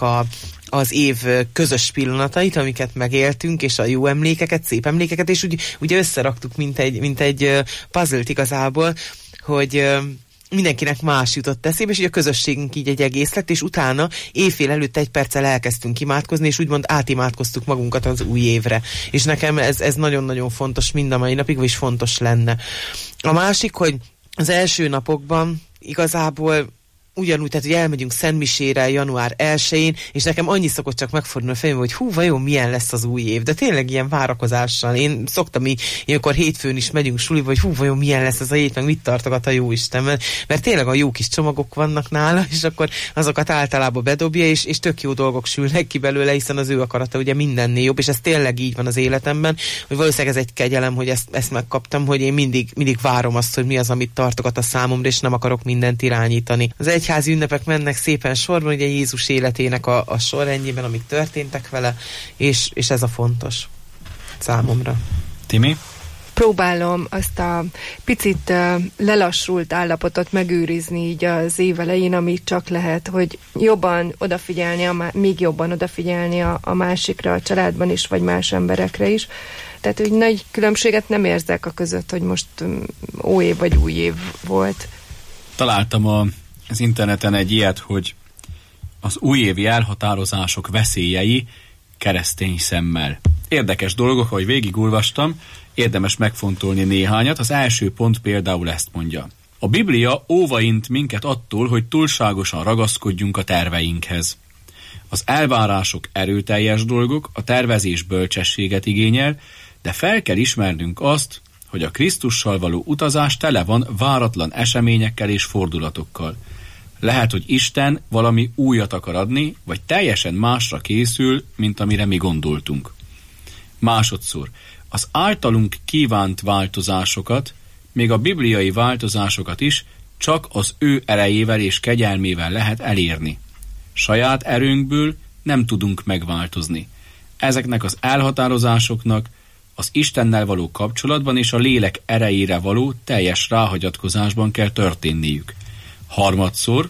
H: az év közös pillanatait, amiket megéltünk, és a jó emlékeket, szép emlékeket, és ugye összeraktuk, mint egy puzzle-t igazából, hogy mindenkinek más jutott eszébe, és ugye a közösségünk így egy egész lett, és utána éjfél előtt egy perccel elkezdtünk imádkozni, és úgymond átimádkoztuk magunkat az új évre. És nekem ez nagyon-nagyon fontos mind a mai napig, vagyis fontos lenne. A másik, hogy az első napokban igazából ugyanúgy, tehát hogy elmegyünk Szentmisére január 1-én, és nekem annyi szokott csak megfordulni a fejem, hogy vajon milyen lesz az új év, de tényleg ilyen várakozással. Én szoktam így, ilyenkor hétfőn is megyünk suliba, hogy vajon milyen lesz az a hét, meg mit tartogat a Jóisten, mert tényleg a jó kis csomagok vannak nála, és akkor azokat általában bedobja, és tök jó dolgok sülnek ki belőle, hiszen az ő akarata ugye mindennél jobb, és ez tényleg így van az életemben, hogy valószínűleg ez egy kegyelem, hogy ezt megkaptam, hogy én mindig várom azt, hogy mi az, amit tartogat a számomra, és nem akarok mindent irányítani. Az egyházi ünnepek mennek szépen sorban, ugye Jézus életének a sorrendjében, amik történtek vele, és ez a fontos számomra.
F: Timi?
G: Próbálom azt a picit lelassult állapotot megőrizni így az év elején, amit csak lehet, hogy jobban odafigyelni, még jobban odafigyelni a másikra, a családban is, vagy más emberekre is. Tehát, hogy nagy különbséget nem érzek a között, hogy most óév vagy új év volt.
F: Találtam az interneten egy ilyet, hogy az újévi elhatározások veszélyei keresztény szemmel. Érdekes dolgok, ahogy végigolvastam, érdemes megfontolni néhányat. Az első pont például ezt mondja. A Biblia óvaint minket attól, hogy túlságosan ragaszkodjunk a terveinkhez. Az elvárások erőteljes dolgok, a tervezés bölcsességet igényel, de fel kell ismernünk azt, hogy a Krisztussal való utazás tele van váratlan eseményekkel és fordulatokkal. Lehet, hogy Isten valami újat akar adni, vagy teljesen másra készül, mint amire mi gondoltunk. Másodszor, az általunk kívánt változásokat, még a bibliai változásokat is csak az ő erejével és kegyelmével lehet elérni. Saját erőnkből nem tudunk megváltozni. Ezeknek az elhatározásoknak az Istennel való kapcsolatban és a lélek erejére való teljes ráhagyatkozásban kell történniük. Harmadszor,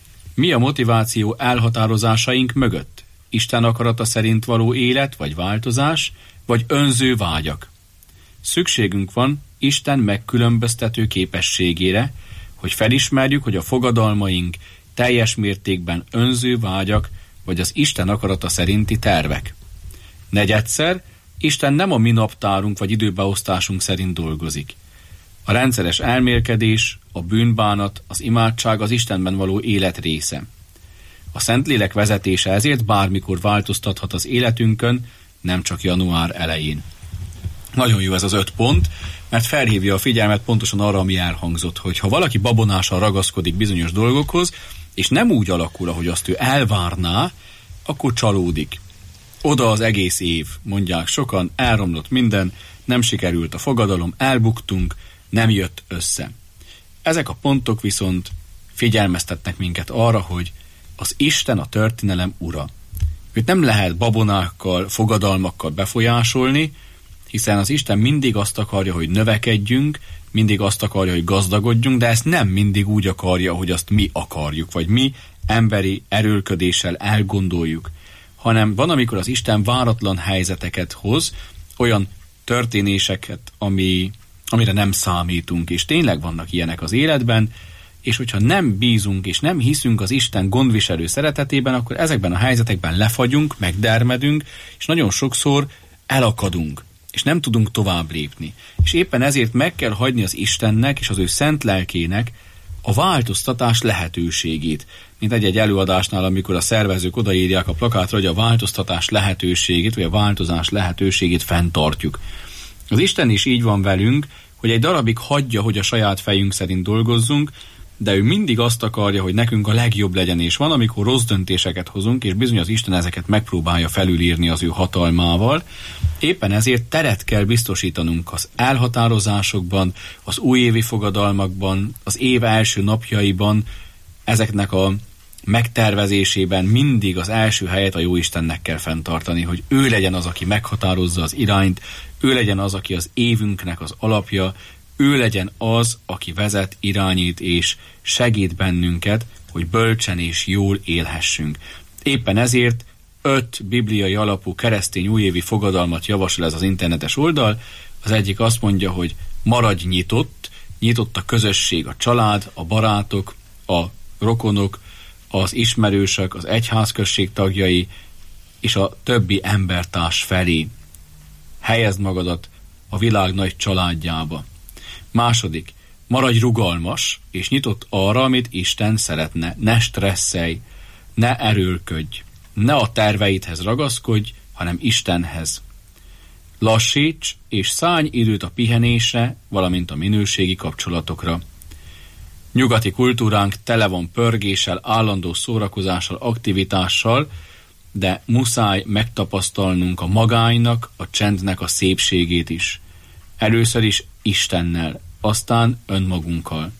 F: mi a motiváció elhatározásaink mögött? Isten akarata szerint való élet vagy változás, vagy önző vágyak? Szükségünk van Isten megkülönböztető képességére, hogy felismerjük, hogy a fogadalmaink teljes mértékben önző vágyak, vagy az Isten akarata szerinti tervek. Negyedszer, Isten nem a mi naptárunk vagy időbeosztásunk szerint dolgozik. A rendszeres elmélkedés, a bűnbánat, az imádság az Istenben való élet része. A A Szentlélek vezetése ezért bármikor változtathat az életünkön, nem csak január elején. Nagyon jó ez az 5 pont, mert felhívja a figyelmet pontosan arra, ami elhangzott, hogy ha valaki babonásan ragaszkodik bizonyos dolgokhoz, és nem úgy alakul, ahogy azt ő elvárná, akkor csalódik. Oda az egész év, mondják sokan, elromlott minden, nem sikerült a fogadalom, elbuktunk, nem jött össze. Ezek a pontok viszont figyelmeztetnek minket arra, hogy az Isten a történelem ura. Őt nem lehet babonákkal, fogadalmakkal befolyásolni, hiszen az Isten mindig azt akarja, hogy növekedjünk, mindig azt akarja, hogy gazdagodjunk, de ezt nem mindig úgy akarja, hogy azt mi akarjuk, vagy mi emberi erőlködéssel elgondoljuk, hanem van, amikor az Isten váratlan helyzeteket hoz, olyan történéseket, amire nem számítunk, és tényleg vannak ilyenek az életben, és hogyha nem bízunk és nem hiszünk az Isten gondviselő szeretetében, akkor ezekben a helyzetekben lefagyunk, megdermedünk, és nagyon sokszor elakadunk, és nem tudunk tovább lépni. És éppen ezért meg kell hagyni az Istennek és az ő szent lelkének a változtatás lehetőségét. Mint egy előadásnál, amikor a szervezők odaírják a plakátra, hogy a változtatás lehetőségét, vagy a változás lehetőségét fenntartjuk. Az Isten is így van velünk, hogy egy darabig hagyja, hogy a saját fejünk szerint dolgozzunk, de ő mindig azt akarja, hogy nekünk a legjobb legyen, és van, amikor rossz döntéseket hozunk, és bizony az Isten ezeket megpróbálja felülírni az ő hatalmával. Éppen ezért teret kell biztosítanunk az elhatározásokban, az újévi fogadalmakban, az év első napjaiban, ezeknek a megtervezésében mindig az első helyet a Jóistennek kell fenntartani, hogy ő legyen az, aki meghatározza az irányt, ő legyen az, aki az évünknek az alapja, ő legyen az, aki vezet, irányít és segít bennünket, hogy bölcsen és jól élhessünk. Éppen ezért 5 bibliai alapú keresztény újévi fogadalmat javasol ez az internetes oldal. Az egyik azt mondja, hogy maradj nyitott a közösség, a család, a barátok, a rokonok, az ismerősök, az egyházközség tagjai és a többi embertárs felé. Helyezd magadat a világ nagy családjába. Második, maradj rugalmas és nyitott arra, amit Isten szeretne. Ne stresszelj, ne erőlködj, ne a terveidhez ragaszkodj, hanem Istenhez. Lassíts és szállj időt a pihenésre, valamint a minőségi kapcsolatokra. Nyugati kultúránk tele van pörgéssel, állandó szórakozással, aktivitással, de muszáj megtapasztalnunk a magánynak, a csendnek a szépségét is. Először is Istennel, aztán önmagunkkal.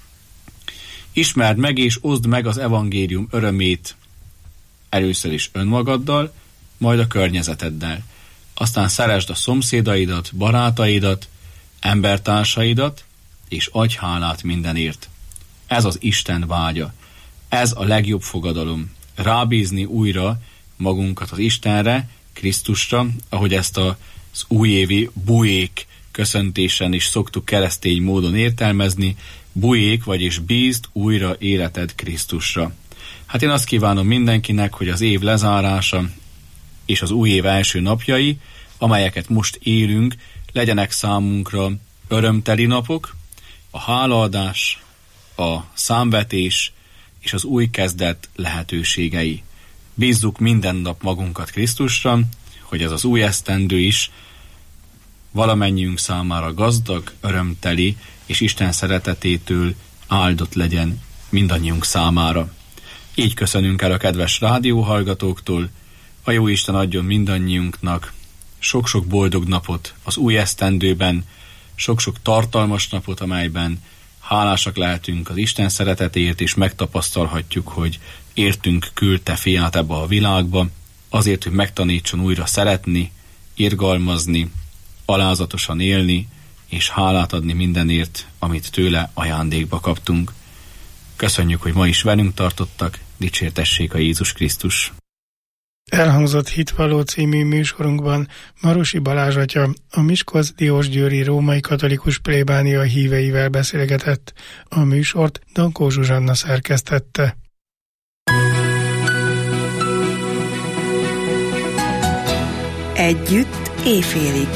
F: Ismerd meg és oszd meg az evangélium örömét először is önmagaddal, majd a környezeteddel. Aztán szeresd a szomszédaidat, barátaidat, embertársaidat, és adj hálát mindenért. Ez az Isten vágya. Ez a legjobb fogadalom. Rábízni újra magunkat az Istenre, Krisztusra, ahogy ezt az újévi bujék köszöntésen is szoktuk keresztény módon értelmezni, bujék, vagyis bízd újra életed Krisztusra. Hát én azt kívánom mindenkinek, hogy az év lezárása és az új év első napjai, amelyeket most élünk, legyenek számunkra örömteli napok, a hálaadás, a számvetés és az új kezdet lehetőségei. Bízzuk minden nap magunkat Krisztusra, hogy ez az új esztendő is valamennyiünk számára gazdag, örömteli és Isten szeretetétől áldott legyen mindannyiunk számára. Így köszönünk el a kedves rádióhallgatóktól, a Jóisten adjon mindannyiunknak sok-sok boldog napot az új esztendőben, sok-sok tartalmas napot, amelyben hálásak lehetünk az Isten szeretetéért, és megtapasztalhatjuk, hogy értünk küldte fiát ebbe a világba, azért, hogy megtanítson újra szeretni, irgalmazni, alázatosan élni, és hálát adni mindenért, amit tőle ajándékba kaptunk. Köszönjük, hogy ma is velünk tartottak, dicsértessék a Jézus Krisztus!
E: Elhangzott Hitvalló című műsorunkban Marosi Balázs atya a Miskolc-Diósgyőri római katolikus plébánia híveivel beszélgetett. A műsort Dankó Zsuzsanna szerkesztette.
I: Együtt éjfélig.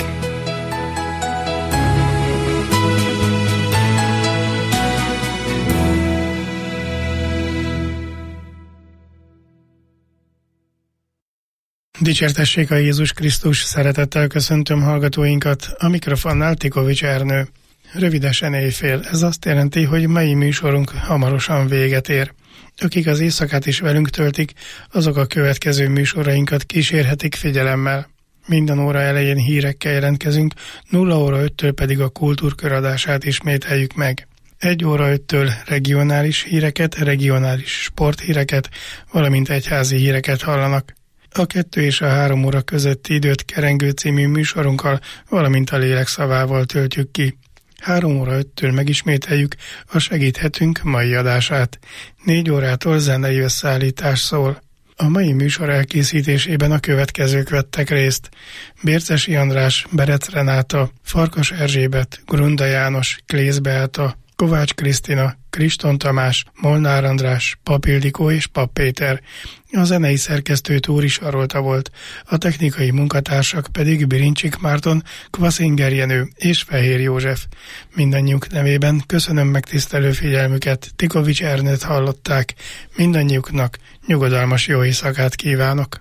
E: Dicsértessék a Jézus Krisztus, szeretettel köszöntöm hallgatóinkat, a mikrofonnál Tikovics Ernő. Rövidesen éjfél, ez azt jelenti, hogy mai műsorunk hamarosan véget ér. Akik az éjszakát is velünk töltik, azok a következő műsorainkat kísérhetik figyelemmel. Minden óra elején hírekkel jelentkezünk, 0 óra 5-től pedig a kultúrkör adását ismételjük meg. 1 óra 5-től regionális híreket, regionális sporthíreket, valamint egyházi híreket hallanak. A 2 és a 3 óra közötti időt Kerengő című műsorunkkal, valamint a lélek szavával töltjük ki. 3 óra 5-től megismételjük a Segíthetünk mai adását. 4 órától zenei összeállítás szól. A mai műsor elkészítésében a következők vettek részt: Bércesi András, Berec Renáta, Farkas Erzsébet, Grunda János, Klész Beáta, Kovács Krisztina, Kriston Tamás, Molnár András, Pap Ildikó és Pap Péter. A zenei szerkesztő Tóri Sarolta volt, a technikai munkatársak pedig Birincsik Márton, Kvaszinger Jenő és Fehér József. Mindannyiuk nevében köszönöm megtisztelő figyelmüket, Tikovics Ernőt hallották. Mindannyiuknak nyugodalmas jó éjszakát kívánok!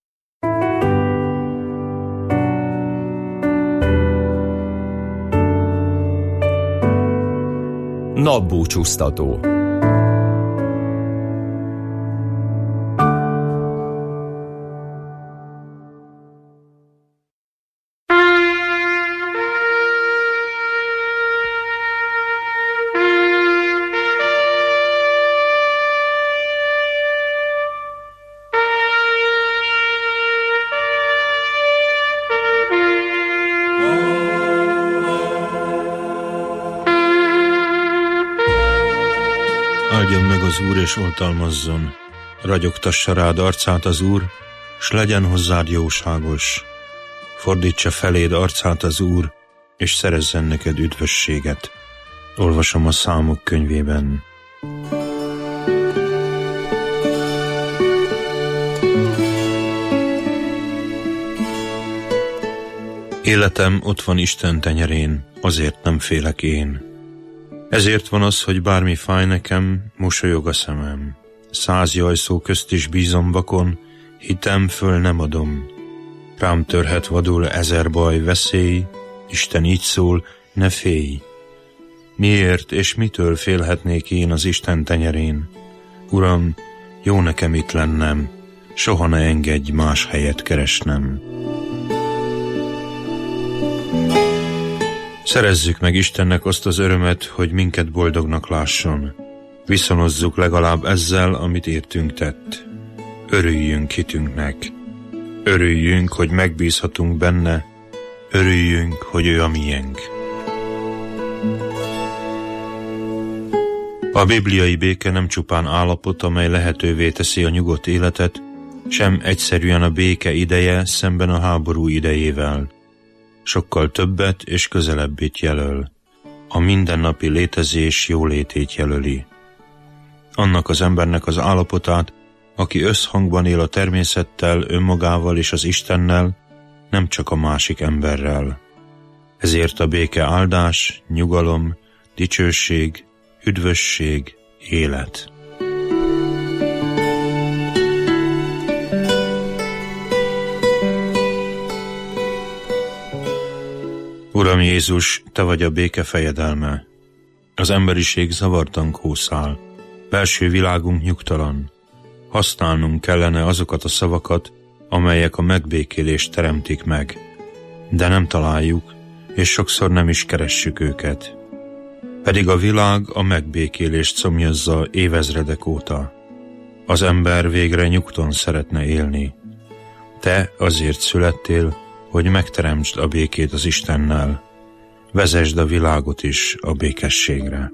I: Napbúcsúztató.
J: Áldjon meg az Úr, és oltalmazzon, ragyogtassa rád arcát az Úr, s legyen hozzád jóságos. Fordítsa feléd arcát az Úr, és szerezzen neked üdvösséget. Olvasom a Számok könyvében. Életem ott van Isten tenyerén, azért nem félek én. Ezért van az, hogy bármi fáj nekem, mosolyog a szemem. 100 jajszó közt is bízom vakon, hitem föl nem adom. Rám törhet vadul 1000 baj, veszély, Isten így szól, ne félj. Miért és mitől félhetnék én az Isten tenyerén? Uram, jó nekem itt lennem, soha ne engedj más helyet keresnem. Szerezzük meg Istennek azt az örömet, hogy minket boldognak lásson. Viszonozzuk legalább ezzel, amit értünk tett. Örüljünk hitünknek. Örüljünk, hogy megbízhatunk benne. Örüljünk, hogy ő a miénk. A bibliai béke nem csupán állapot, amely lehetővé teszi a nyugodt életet, sem egyszerűen a béke ideje szemben a háború idejével. Sokkal többet és közelebbit jelöl. A mindennapi létezés jólétét jelöli. Annak az embernek az állapotát, aki összhangban él a természettel, önmagával és az Istennel, nem csak a másik emberrel. Ezért a béke áldás, nyugalom, dicsőség, üdvösség, élet. Uram Jézus, Te vagy a béke fejedelme. Az emberiség zavartan kószál, belső világunk nyugtalan. Használnunk kellene azokat a szavakat, amelyek a megbékélést teremtik meg. De nem találjuk, és sokszor nem is keressük őket. Pedig a világ a megbékélést szomjazza évezredek óta. Az ember végre nyugton szeretne élni. Te azért születtél, hogy megteremtsd a békét az Istennel. Vezesd a világot is a békességre.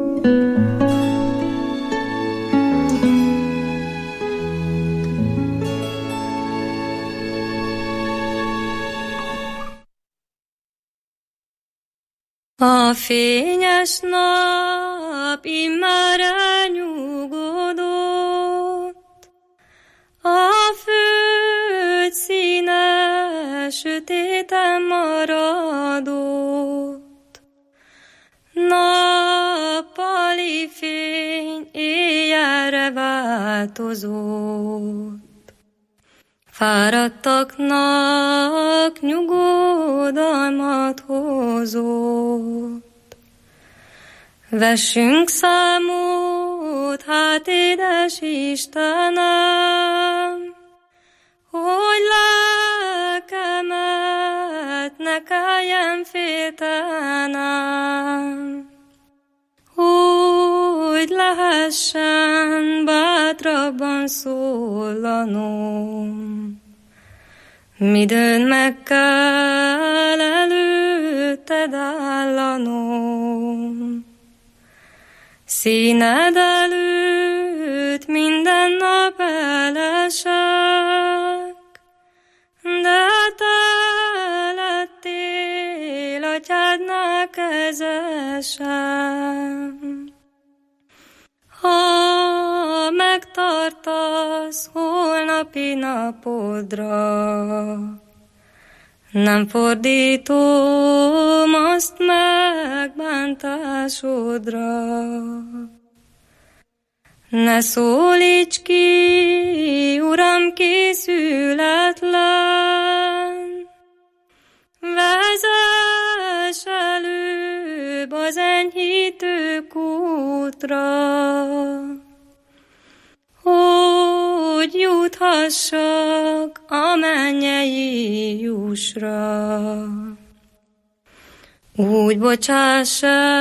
K: A fényes nap immár elnyugodott, a föld színe sötéten maradott. Nappali fény éjjelre változott. fáradtaknak nyugodalmat hozott. Vessünk számot, hát édes Istenem, hogy lelkemet ne kelljen féltenem, hogy lehessen bátrabban szólanom, midőn meg kell előtted állanom. Színed előtt minden nap elesek, de te lettél atyádnál kezesem. Ha megtartasz holnapi napodra, nem fordítom azt megbántásodra. Ne szólíts ki, Uram, készületlen, vezess előbb az enyhítő kútra, hogy juthassak a mennyei jussra. Úgy bocsáss